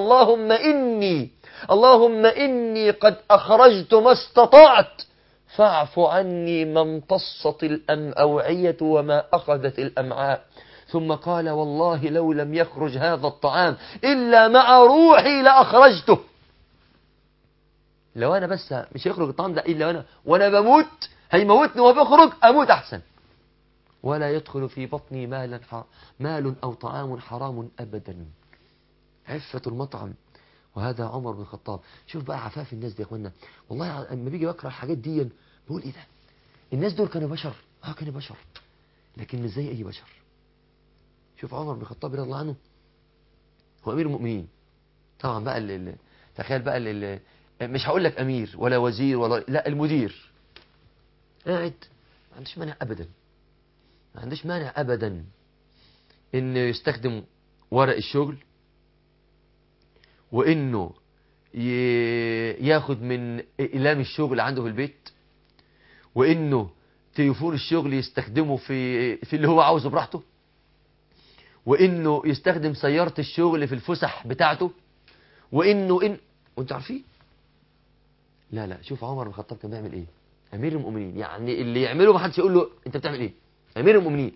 [SPEAKER 1] اللهم إني قد أخرجت ما استطعت فاعف عني ما امتصت الأوعية وما أخذت الأمعاء. ثم قال والله لو لم يخرج هذا الطعام إلا مع روحي لأخرجته. لو أنا بس مش يخرج الطعام ده إلا وأنا بموت، هيموتني وبخرج أموت أحسن. ولا يدخل في بطني مال أو طعام حرام أبدا. عفة المطعم. وهذا عمر بن الخطاب. شوف بقى عفاف الناس دي يا اخوانا. والله لما بيجي بقرا الحاجات دي بقول ايه ده، الناس دول كانوا بشر. كانوا بشر. لكن مش زي أي بشر. شوف عمر بن الخطاب رضي الله عنه، هو أمير المؤمنين طبعا بقى. تخيل بقى مش هقول لك أمير ولا وزير ولا لا، المدير قاعد ما عندوش مانع أبدا، ما عندوش مانع أبدا إنه يستخدم ورق الشغل، وإنه ياخد من إقلام الشغل عنده في البيت، وإنه تليفون الشغل يستخدمه في اللي هو عاوزه براحته، وإنه يستخدم سيارة الشغل في الفسح بتاعته، وانتوا عارفين. لا لا، شوف عمر بن الخطاب كان بيعمل ايه. امير المؤمنين، يعني اللي يعمله ما حدش يقول له انت بتعمل ايه. امير المؤمنين.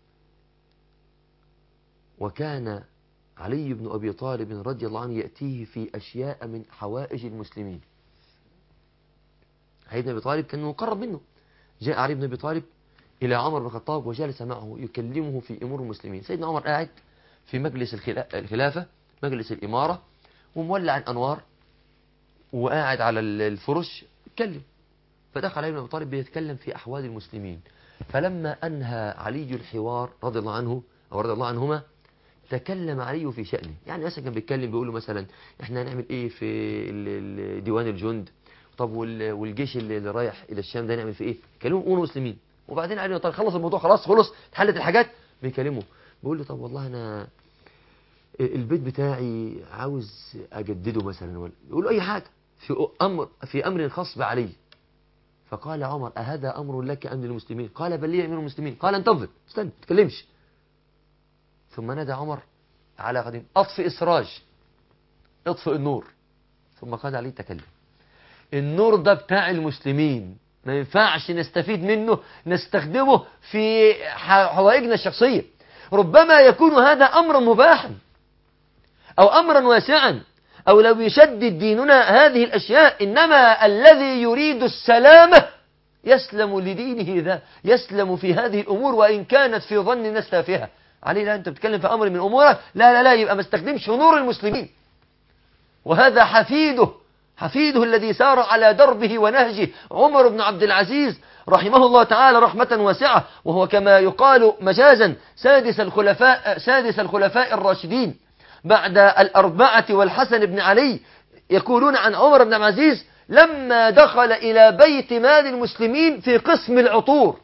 [SPEAKER 1] وكان علي بن ابي طالب رضي الله عنه ياتيه في اشياء من حوائج المسلمين. علي بن ابي طالب كان مقرب منه. جاء علي بن ابي طالب الى عمر بن الخطاب وجلس معه يكلمه في امور المسلمين. سيدنا عمر قاعد في مجلس الخلافه، مجلس الاماره، ومولع الانوار، وقاعد على الفرش يتكلم. فدخل علي بن ابي طالب بيتكلم في احوال المسلمين. فلما انهى علي الحوار رضي الله عنه او رضي الله عنهما، تكلم علي في شأنه. يعني مثلا كان بيتكلم بيقول له مثلا احنا هنعمل ايه في ديوان الجند، طب والجيش اللي رايح الى الشام ده نعمل فيه ايه. كلموا امور المسلمين. وبعدين علي بن ابي طالب خلص الموضوع، خلص اتحلت الحاجات، بيكلمه بيقول له طب والله انا البيت بتاعي عاوز اجدده مثلا، ولا يقول له اي حاجه في امر خاص بعلي. فقال عمر أهذا أمر لك أم للمسلمين؟ قال بل لي أمير المسلمين. قال انتظر، استنى، ما تتكلمش. ثم نادى عمر على قديم أطفئ السراج، اطفئ النور. ثم قال علي تكلم. النور ده بتاع المسلمين، ما ينفعش نستفيد منه نستخدمه في حوائجنا الشخصية. ربما يكون هذا أمرا مباحا أو أمرا واسعا، أو لو يشدد ديننا هذه الأشياء، إنما الذي يريد السلامة يسلم لدينه ذا، يسلم في هذه الأمور وإن كانت في ظن الناس تافهة. علي لا، أنت بتتكلم في أمر من أمورك، لا لا لا، يبقى ما استخدمش نور المسلمين. وهذا حفيده الذي سار على دربه ونهجه عمر بن عبد العزيز رحمه الله تعالى رحمة واسعة، وهو كما يقال مجازا سادس الخلفاء الراشدين بعد الأربعة والحسن بن علي. يقولون عن عمر بن عبد العزيز لما دخل إلى بيت مال المسلمين في قسم العطور،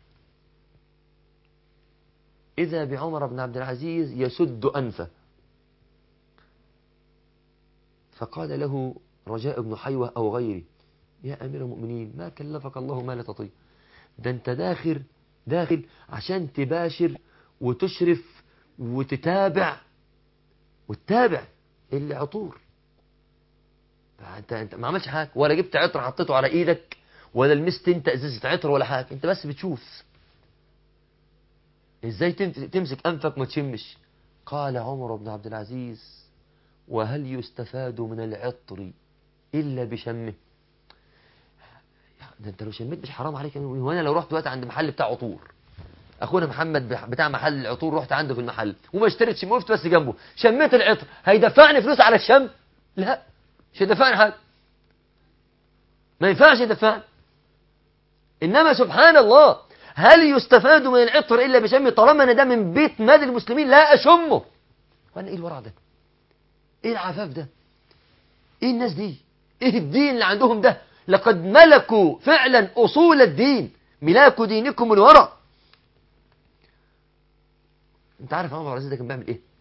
[SPEAKER 1] إذا بعمر بن عبد العزيز يسد أنفه، فقال له رجاء بن حيوة أو غيره يا أمير المؤمنين ما كلفك الله ما لا تطيق، ده أنت داخل عشان تباشر وتشرف وتتابع العطور. انت ما عملش حاجه، ولا جبت عطر حطيته على ايدك، ولا لمست انت ازازه عطر ولا حاجه، انت بس بتشوف. ازاي تمسك انفك ما تشمش؟ قال عمر بن عبد العزيز وهل يستفاد من العطر الا بشمه؟ ده انت لو شميت مش حرام عليك؟ وانا لو رحت دلوقتي عند محل بتاع عطور، اخونا محمد بتاع محل العطور، رحت عنده في المحل وما اشتريتش، وقفت بس جنبه شميت العطر، هيدفعني فلوس على الشم؟ لا، مش هيدفعني حاجه، ما ينفعش يدفعني. انما سبحان الله، هل يستفاد من العطر الا بشمه؟ طالما ان ده من بيت مال المسلمين لا اشمه. وانا ايه الورع ده؟ ايه العفاف ده؟ ايه الناس دي؟ ايه الدين اللي عندهم ده؟ لقد ملكوا فعلا اصول الدين، ملاك دينكم الورع. انت عارف عمر بن العزيز ده كان بيعمل ايه؟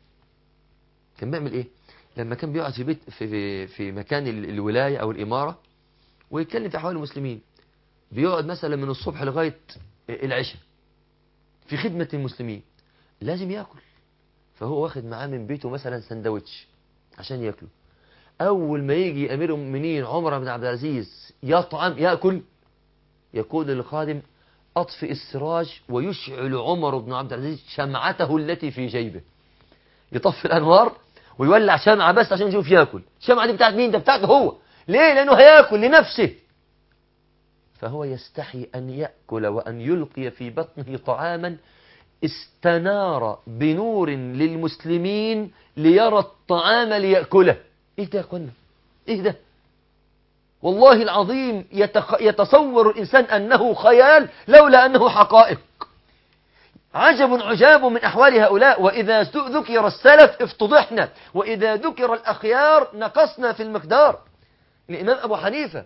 [SPEAKER 1] لما كان بيقعد في بيت في مكان الولايه او الاماره ويتكلم في احوال المسلمين، بيقعد مثلا من الصبح لغايه العشاء في خدمه المسلمين، لازم ياكل. فهو واخد معاه من بيته مثلا سندوتش عشان ياكله. اول ما يجي امير المؤمنين عمر بن عبد العزيز ياكل، يقول للخادم اطفئ السراج، ويشعل عمر بن عبد العزيز شمعته التي في جيبه، يطفي الانوار ويولع شمعة بس عشان يشوف ياكل. الشمعة دي بتاعت مين؟ ده بتاعته هو. ليه؟ لأنه هياكل لنفسه، فهو يستحي أن يأكل وأن يلقي في بطنه طعاما استنار بنور للمسلمين ليرى الطعام ليأكله. إيه ده يا أخوانا؟ إيه ده؟ والله العظيم يتصور الإنسان أنه خيال لولا أنه حقائق. عجب عجاب من أحوال هؤلاء. وإذا ذكر السلف افتضحنا، وإذا ذكر الأخيار نقصنا في المقدار. الإمام أبو حنيفة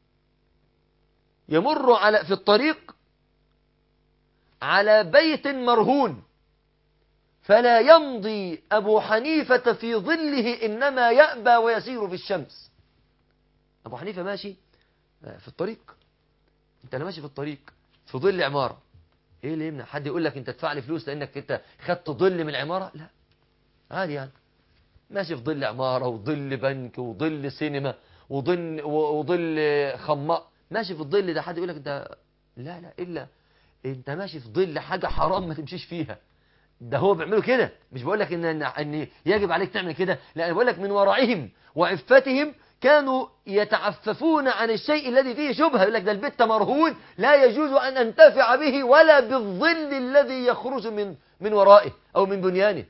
[SPEAKER 1] يمر في الطريق على بيت مرهون، فلا يمضي أبو حنيفة في ظله، إنما يأبى ويسير في الشمس. أبو حنيفة ماشي في الطريق، أنت ماشي في الطريق في ظل عمارة، إيه اللي يمنع حد يقول لك أنت تدفع لي فلوس لأنك أنت خدت ظل من العمارة؟ لا، عادي يعني، ماشي في ظل عمارة وظل بنك وظل سينما وظل خماء، ماشي في الظل ده، حد يقول لك أنت لا لا، إلا أنت ماشي في ظل حاجة حرام ما تمشيش فيها. ده هو بيعملوا كده، مش بقول لك ان يجب عليك تعمل كده، لا، انا بقول لك من ورعهم وعفتهم كانوا يتعففون عن الشيء الذي فيه شبهه. يقول لك ده البيت مرهون، لا يجوز ان انتفع به ولا بالظل الذي يخرج من ورائه او من بنيانه.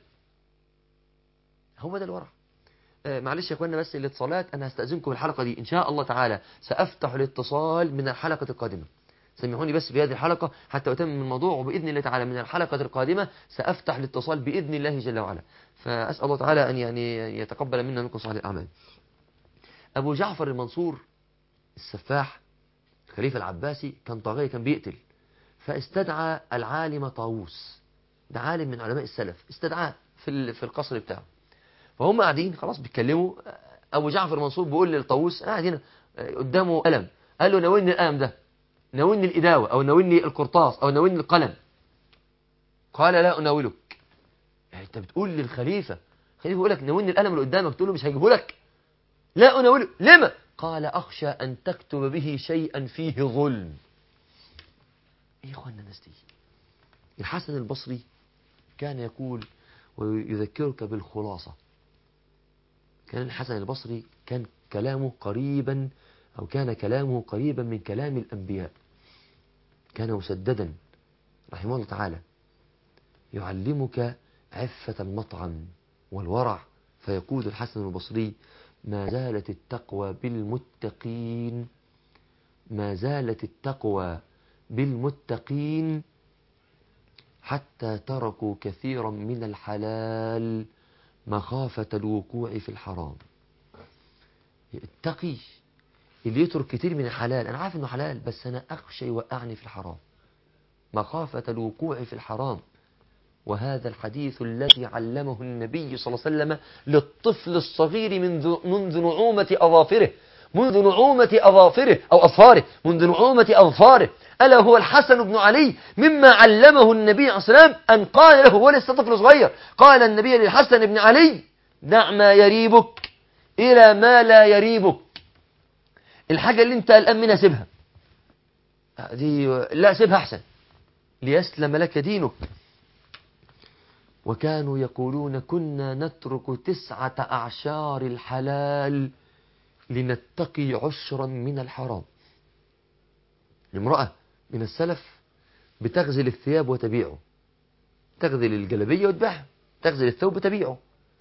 [SPEAKER 1] هو ده الورع. معلش يا اخوانا، بس الاتصالات انا هستأذنكم الحلقه دي ان شاء الله تعالى سافتح الاتصال من الحلقه القادمه. سمعوني بس في هذه الحلقة حتى أتمم الموضوع، وبإذن الله تعالى من الحلقة القادمة سأفتح الاتصال بإذن الله جل وعلا. فأسأل الله تعالى أن يعني يتقبل منا منكم صالح الأعمال. أبو جعفر المنصور السفاح الخليفة العباسي كان طاغية، كان بيقتل، فاستدعى العالم طاووس، ده عالم من علماء السلف، استدعاه في القصر بتاعه. فهم قاعدين خلاص بيتكلموا، أبو جعفر المنصور بيقول للطاووس قاعدين قدامه قلم، قال له ناولني القلم ده، ناولني الإداوة أو ناولني القرطاس أو ناولني القلم. قال لا أناولك. يعني أنت بتقول للخليفة، الخليفة يقول لك ناولني القلم اللي قدامك، تقول له مش هيجيبه لك. لا أناولك. لما؟ قال أخشى أن تكتب به شيئا فيه ظلم. إيه يا أخوانا الناس دي؟ الحسن البصري كان يقول ويذكرك بالخلاصة. كان الحسن البصري كان كلامه قريبا من كلام الأنبياء، كان مسددا رحمه الله تعالى، يعلمك عفة المطعم والورع. فيقول الحسن البصري ما زالت التقوى بالمتقين حتى تركوا كثيرا من الحلال مخافة الوقوع في الحرام. التقي اللي يترك كثير من الحلال، أنا عارف أنه حلال بس أنا أخشى يوقعني في الحرام، مخافة الوقوع في الحرام. وهذا الحديث الذي علمه النبي صلى الله عليه وسلم للطفل الصغير منذ نعومة أظافره أو أظفاره، منذ نعومة أظفاره، ألا هو الحسن بن علي. مما علمه النبي عليه الصلاة والسلام أن قال له، هو لسه طفل صغير، قال النبي للحسن بن علي دع ما يريبك إلى ما لا يريبك. الحاجة اللي انت قلقان منها سيبها، دي لا سيبها أحسن ليسلم لك دينك. وكانوا يقولون كنا نترك 9 أعشار الحلال لنتقي 10 من الحرام. امرأة من السلف بتغزل الثياب وتبيعه، تغزل الجلبية وتبيعها، تغزل الثوب وتبيعه،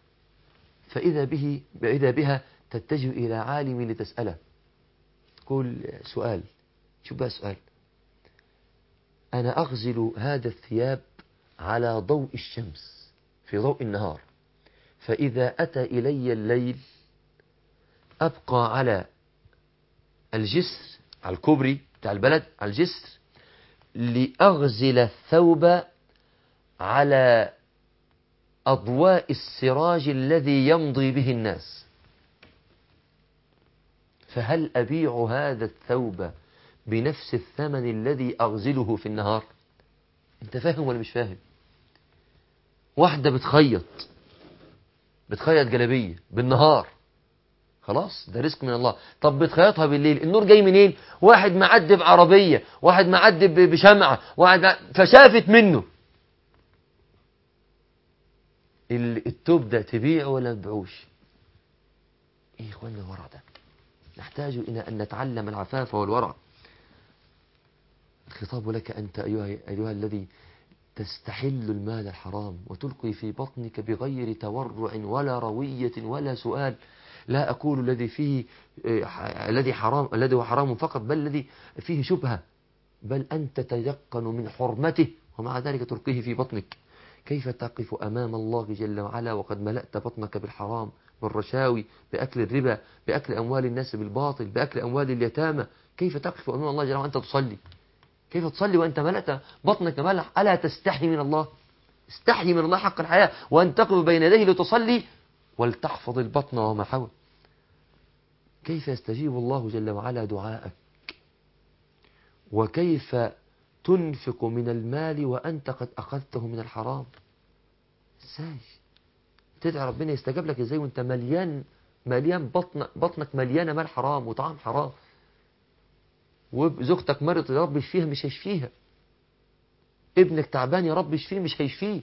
[SPEAKER 1] فإذا بها تتجه إلى عالم لتسأله، تقول سؤال، شوف بقى السؤال، أنا أغزل هذا الثياب على ضوء الشمس في ضوء النهار، فإذا أتى إلي الليل أبقى على الجسر، على الكوبري بتاع البلد، على الجسر، لأغزل الثوب على أضواء السراج الذي يمضي به الناس، فهل أبيع هذا الثوب بنفس الثمن الذي أغزله في النهار؟ أنت فاهم ولا مش فاهم؟ واحدة بتخيط جلبية بالنهار، خلاص ده رزق من الله. طب بتخيطها بالليل، النور جاي منين؟ واحد معدي بعربية، واحد معدي بشمعة، فشافت منه. التوب ده تبيعه ولا ما تبيعوش؟ ايه يا اخوانا الورع ده؟ نحتاج الى ان نتعلم العفاف والورع. الخطاب لك انت ايها الذي تستحل المال الحرام وتلقي في بطنك بغير تورع ولا روية ولا سؤال. لا أقول الذي هو حرام فقط، بل الذي فيه شبهة، بل أنت تيقن من حرمته ومع ذلك تلقيه في بطنك. كيف تقف أمام الله جل وعلا وقد ملأت بطنك بالحرام، بالرشاوي، بأكل الربا، بأكل أموال الناس بالباطل، بأكل أموال اليتامى؟ كيف تقف أمام الله جل وعلا وأنت تصلي؟ كيف تصلي وأنت ملأت بطنك ملح؟ ألا تستحي من الله؟ استحي من الله حق الحياة وأن تقف بين يديه لتصلي ولتحفظ البطن وما حوى. كيف يستجيب الله جل وعلا دعاءك؟ وكيف تنفق من المال وأنت قد أخذته من الحرام؟ ازاي تدعي ربنا يستجاب لك ازاي وانت مليان بطنك مليانة مال حرام وطعام حرام، وزوجتك مرضت يا رب اشفيها مش هيشفيها، ابنك تعبان يا رب اشفيه مش هيشفيه،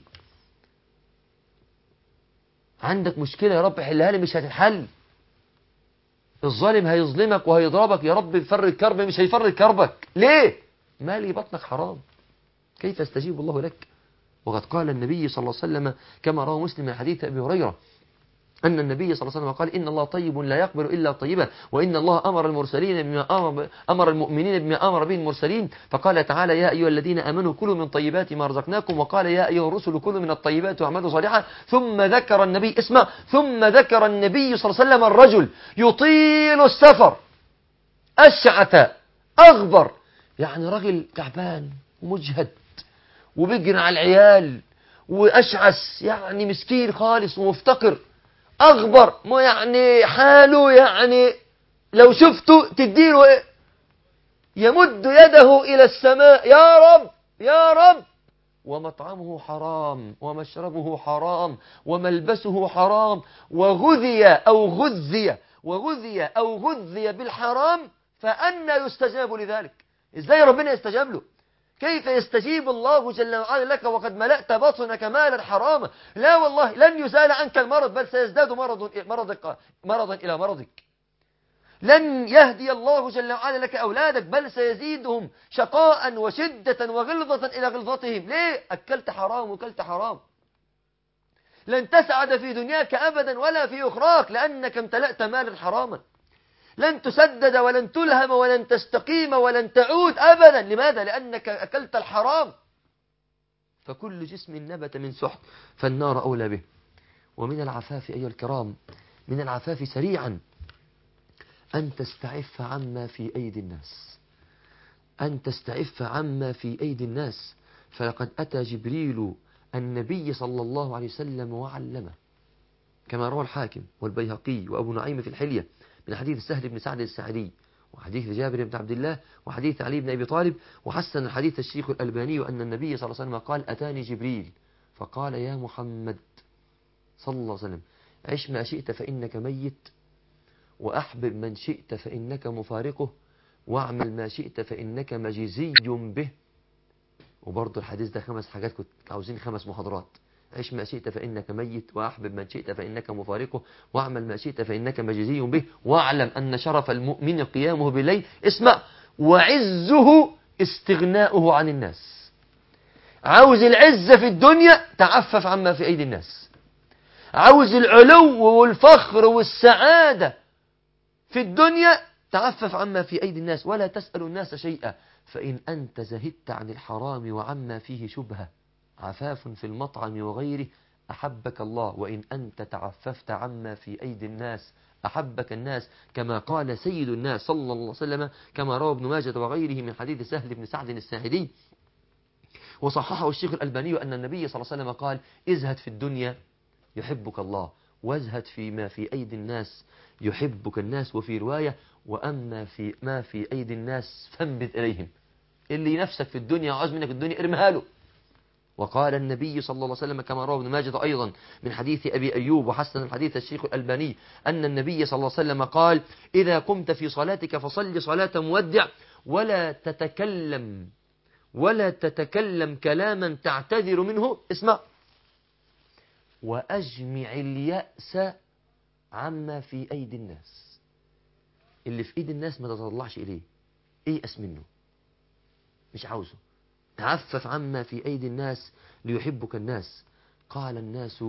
[SPEAKER 1] عندك مشكلة يا رب حلها لي مش هتتحل، الظالم هيظلمك وهيضربك يا رب فرج كرب مش هيفرج كربك. ليه؟ مالي بطنك حرام. كيف يستجيب الله لك؟ وقد قال النبي صلى الله عليه وسلم كما رواه مسلم من حديث أبي هريرة أن النبي صلى الله عليه وسلم قال إن الله طيب لا يقبل إلا طيبا، وإن الله أمر المرسلين بما أمر المؤمنين بما أمر به المرسلين، فقال تعالى يا أيها الذين آمنوا كلوا من طيبات ما رزقناكم، وقال يا أيها الرسل كلوا من الطيبات واعملوا صالحا. ثم ذكر النبي ثم ذكر النبي صلى الله عليه وسلم الرجل يطيل السفر أشعث أغبر، يعني رجل تعبان ومجهد وبيجري على العيال وأشعث، يعني مسكين خالص ومفتقر، أغبر يعني حاله يعني لو شفته تديله إيه؟ يمد يده إلى السماء يا رب يا رب، ومطعمه حرام ومشربه حرام وملبسه حرام وغذي أو غذي بالحرام، فأنى يستجاب لذلك؟ إزاي ربنا يستجاب له؟ كيف يستجيب الله جل وعلا لك وقد ملأت بطنك مالا حراما؟ لا والله لن يزال عنك المرض، بل سيزداد مرضا إلى مرضك. لن يهدي الله جل وعلا لك أولادك، بل سيزيدهم شقاء وشدة وغلظة إلى غلظتهم. ليه؟ أكلت حرام وكلت حرام. لن تسعد في دنياك أبدا ولا في أخراك لأنك امتلأت مالا حراما. لن تسدد ولن تلهم ولن تستقيم ولن تعود أبدا. لماذا؟ لأنك أكلت الحرام. فكل جسم نبت من سحت فالنار أولى به. ومن العفاف أيها الكرام، من العفاف سريعا أن تستعف عما في أيدي الناس، أن تستعف عما في أيدي الناس. فلقد أتى جبريل النبي صلى الله عليه وسلم وعلمه كما روى الحاكم والبيهقي وأبو نعيم في الحلية من حديث سهل بن سعد الساعدي وحديث جابر بن عبد الله وحديث علي بن أبي طالب، وحسن الحديث الشيخ الألباني أن النبي صلى الله عليه وسلم قال أتاني جبريل فقال يا محمد صلى الله عليه وسلم عش ما شئت فإنك ميت، وأحبب من شئت فإنك مفارقه، واعمل ما شئت فإنك مجزي به. وبرضه الحديث ده 5 حاجات كنت عاوزين 5 محاضرات. عش ما شئت فإنك ميت، وأحبب من شئت فإنك مفارقه، واعمل ما شئت فإنك مجزي به، واعلم أن شرف المؤمن قيامه بالليل، اسمع، وعزه استغناؤه عن الناس. عاوز العزة في الدنيا تعفف عما في أيدي الناس. عاوز العلو والفخر والسعادة في الدنيا تعفف عما في أيدي الناس، ولا تسأل الناس شيئا، فإن أنت زهدت عن الحرام وعما فيه شبهة عفاف في المطعم وغيره أحبك الله، وإن أنت تعففت عما في أيدي الناس أحبك الناس، كما قال سيد الناس صلى الله عليه وسلم كما روى ابن ماجه وغيره من حديث سهل بن سعد الساعدي، وصححه الشيخ الألباني أن النبي صلى الله عليه وسلم قال ازهد في الدنيا يحبك الله، وازهد فيما في أيدي الناس يحبك الناس. وفي رواية وأما في ما في أيدي الناس فانبذ إليهم. اللي نفسك في الدنيا وعاوز منك الدنيا ارمها له. وقال النبي صلى الله عليه وسلم كما رواه ابن ماجه أيضا من حديث أبي أيوب وحسن الحديث الشيخ الألباني أن النبي صلى الله عليه وسلم قال إذا قمت في صلاتك فصل صلاة مودع ولا تتكلم كلاما تعتذر منه، اسمع، وأجمع اليأس عما في أيدي الناس. اللي في أيدي الناس ما تطلعش إليه، ايأس منه، مش عاوزه. تعفف عما في أيدي الناس ليحبك الناس. قال الناس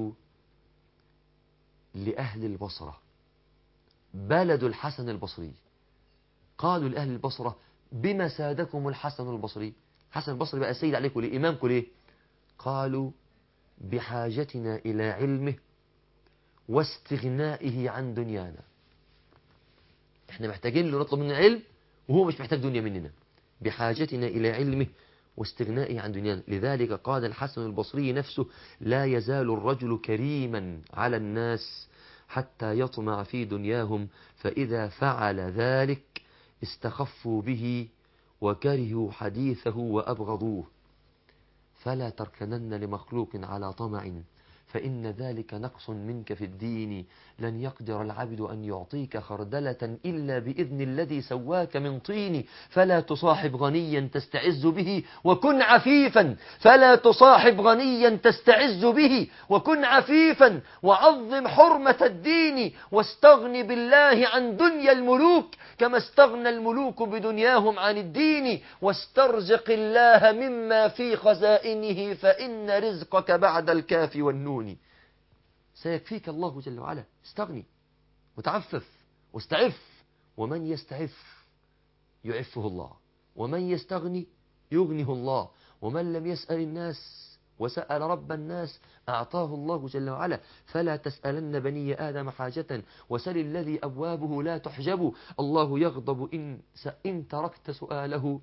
[SPEAKER 1] لأهل البصرة بلد الحسن البصري، قالوا لأهل البصرة بما سادكم الحسن البصري؟ حسن البصري بقى سيد عليكم ليه، إمامكم ليه؟ قالوا بحاجتنا إلى علمه واستغنائه عن دنيانا. احنا محتاجين له نطلب منه علم وهو مش محتاج دنيا مننا. بحاجتنا إلى علمه واستغنائه عن دنيانا. لذلك قال الحسن البصري نفسه: لا يزال الرجل كريما على الناس حتى يطمع في دنياهم، فإذا فعل ذلك استخفوا به وكرهوا حديثه وأبغضوه. فلا تركنن لمخلوق على طمع، فإن ذلك نقص منك في الدين. لن يقدر العبد أن يعطيك خردلة إلا بإذن الذي سواك من طين. فلا تصاحب غنيا تستعز به وكن عفيفا، فلا تصاحب غنيا تستعز به وكن عفيفا، وعظم حرمة الدين، واستغن بالله عن دنيا الملوك كما استغنى الملوك بدنياهم عن الدين. واسترزق الله مما في خزائنه، فإن رزقك بعد الكاف والنون. سيكفيك الله جل وعلا. استغني وتعفف واستعف. ومن يستعف يعفه الله، ومن يستغني يغنه الله. ومن لم يسأل الناس وسأل رب الناس أعطاه الله جل وعلا. فلا تسألن بني آدم حاجة وسل الذي أبوابه لا تحجب. الله يغضب إن تركت سؤاله،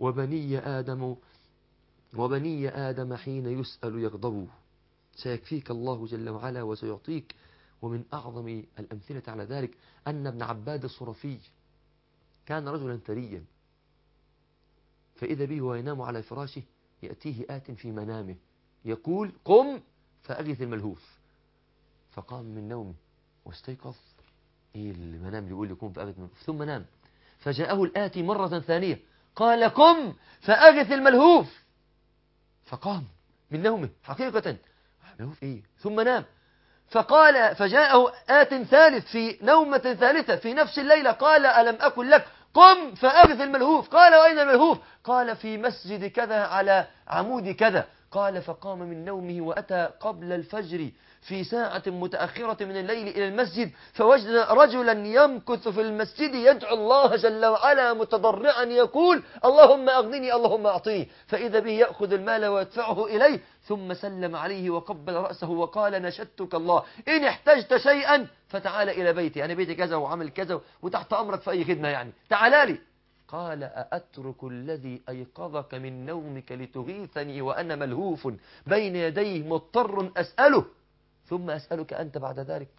[SPEAKER 1] وبني آدم حين يسأل يغضب. سيكفيك الله جل وعلا وسيعطيك. ومن أعظم الأمثلة على ذلك أن ابن عباد الصرفي كان رجلا ثريا، فإذا به وينام على فراشه يأتيه آت في منامه يقول: قم فأغث الملهوف. فقام من نومه واستيقظ. إيه المنام اللي يقول لي قم فأغث الملهوف؟ ثم نام. فجاءه الآتي مرة ثانية قال: قم فأغث الملهوف. فقام من نومه حقيقة. ملهوف إيه؟ ثم نام. فجاءه آت ثالث في نومة ثالثة في نفس الليلة قال: ألم أقل لك قم فأغث الملهوف؟ قال: وأين الملهوف؟ قال: في مسجد كذا على عمود كذا. قال: فقام من نومه وأتى قبل الفجر في ساعة متأخرة من الليل إلى المسجد، فوجد رجلا يمكث في المسجد يدعو الله جل وعلا متضرعا يقول: اللهم أغنني اللهم أعطني. فإذا به يأخذ المال ويدفعه إليه، ثم سلم عليه وقبل رأسه وقال: نشدتك الله، إن احتجت شيئا فتعال إلى بيتي، أنا بيتي كذا وعمل كذا وتحت أمرك في أي خدمة، يعني تعال لي. قال: أأترك الذي أيقظك من نومك لتغيثني وأنا ملهوف بين يديه مضطر أسأله، ثم أسألك أنت بعد ذلك؟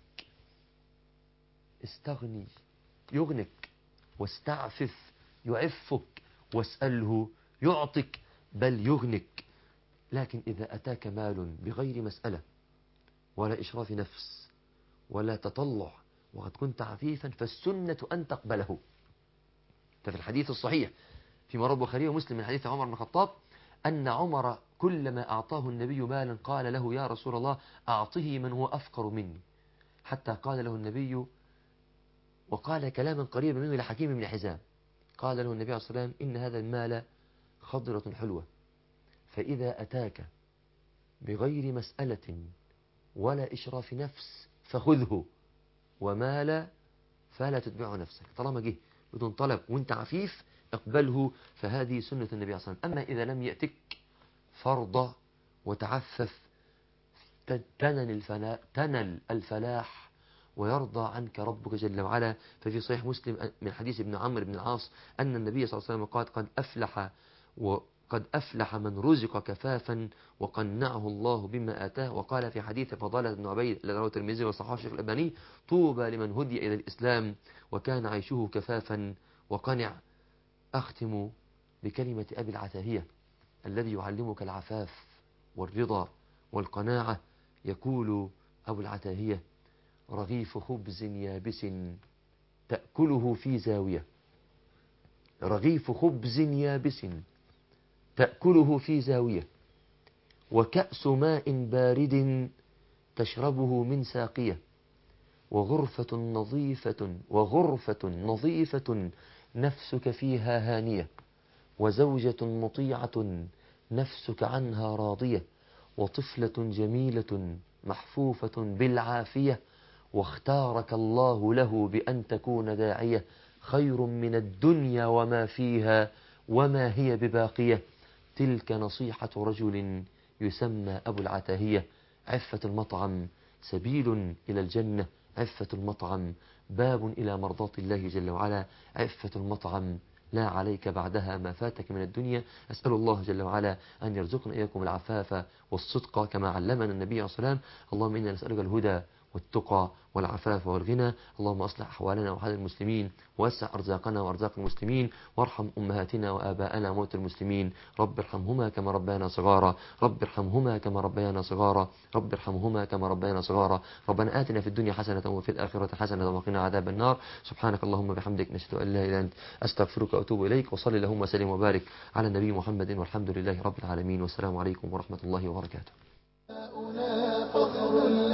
[SPEAKER 1] استغني يغنك، واستعفف يعفك، واسأله يعطك بل يغنك. لكن إذا أتاك مال بغير مسألة ولا إشراف نفس ولا تطلع وقد كنت عفيفا، فالسنة أن تقبله. ففي الحديث الصحيح فيما رواه البخاري ومسلم من حديث عمر بن الخطاب أن عمر كلما أعطاه النبي مالا قال له: يا رسول الله أعطه من هو أفقر مني. حتى قال له النبي، وقال كلاما قريبا منه لحكيم بن حزام، قال له النبي عليه الصلاة والسلام: إن هذا المال خضرة حلوة، فإذا أتاك بغير مسألة ولا إشراف نفس فخذه، ومال فلا تتبعه نفسك. طالما جه بدون طلب وانت عفيف اقبله، فهذه سنة النبي صلى الله عليه وسلم. أما إذا لم يأتك فارض وتعفف تنل الفلاح ويرضى عنك ربك جل وعلا. ففي صحيح مسلم من حديث ابن عمرو بن العاص أن النبي صلى الله عليه وسلم قال: قد أفلح من رزق كفافا وقنعه الله بما آتاه. وقال في حديث فضالة بن عبيد الذي رواه الترمذي وصححه الشيخ الألباني: طوبى لمن هدي إلى الإسلام وكان عيشه كفافا وقنع. أختم بكلمة أبي العتاهية الذي يعلمك العفاف والرضا والقناعة. يقول أبو العتاهية: رغيف خبز يابس تأكله في زاوية، رغيف خبز يابس تأكله في زاوية، وكأس ماء بارد تشربه من ساقية، وغرفة نظيفة نفسك فيها هانية، وزوجة مطيعة نفسك عنها راضية، وطفلة جميلة محفوفة بالعافية، واختارك الله له بأن تكون داعية، خير من الدنيا وما فيها وما هي بباقية. تلك نصيحة رجل يسمى أبو العتاهية. عفة المطعم سبيل إلى الجنة، عفة المطعم باب إلى مرضاة الله جل وعلا، عفة المطعم لا عليك بعدها ما فاتك من الدنيا. أسأل الله جل وعلا أن يرزقنا إياكم العفاف والصدق كما علمنا النبي عليه الصلاة والسلام. اللهم إنا نسألك الهدى والتقى والعفاف والغنى. اللهم أصلح أحوالنا وحال المسلمين، ووسع أرزاقنا وأرزاق المسلمين، وارحم أمهاتنا وآباءنا وموتى المسلمين. رب ارحمهما كما ربيانا صغارا، رب ارحمهما كما ربيانا صغارا، رب ارحمهما كما ربيانا صغارا. ربنا آتنا في الدنيا حسنة وفي الآخرة حسنة وقنا عذاب النار. سبحانك اللهم وبحمدك، نشهد أن لا إله إلا أنت، أستغفرك وأتوب إليك. وصلي اللهم وسلم وبارك على النبي محمد، والحمد لله رب العالمين، والسلام عليكم ورحمة الله وبركاته.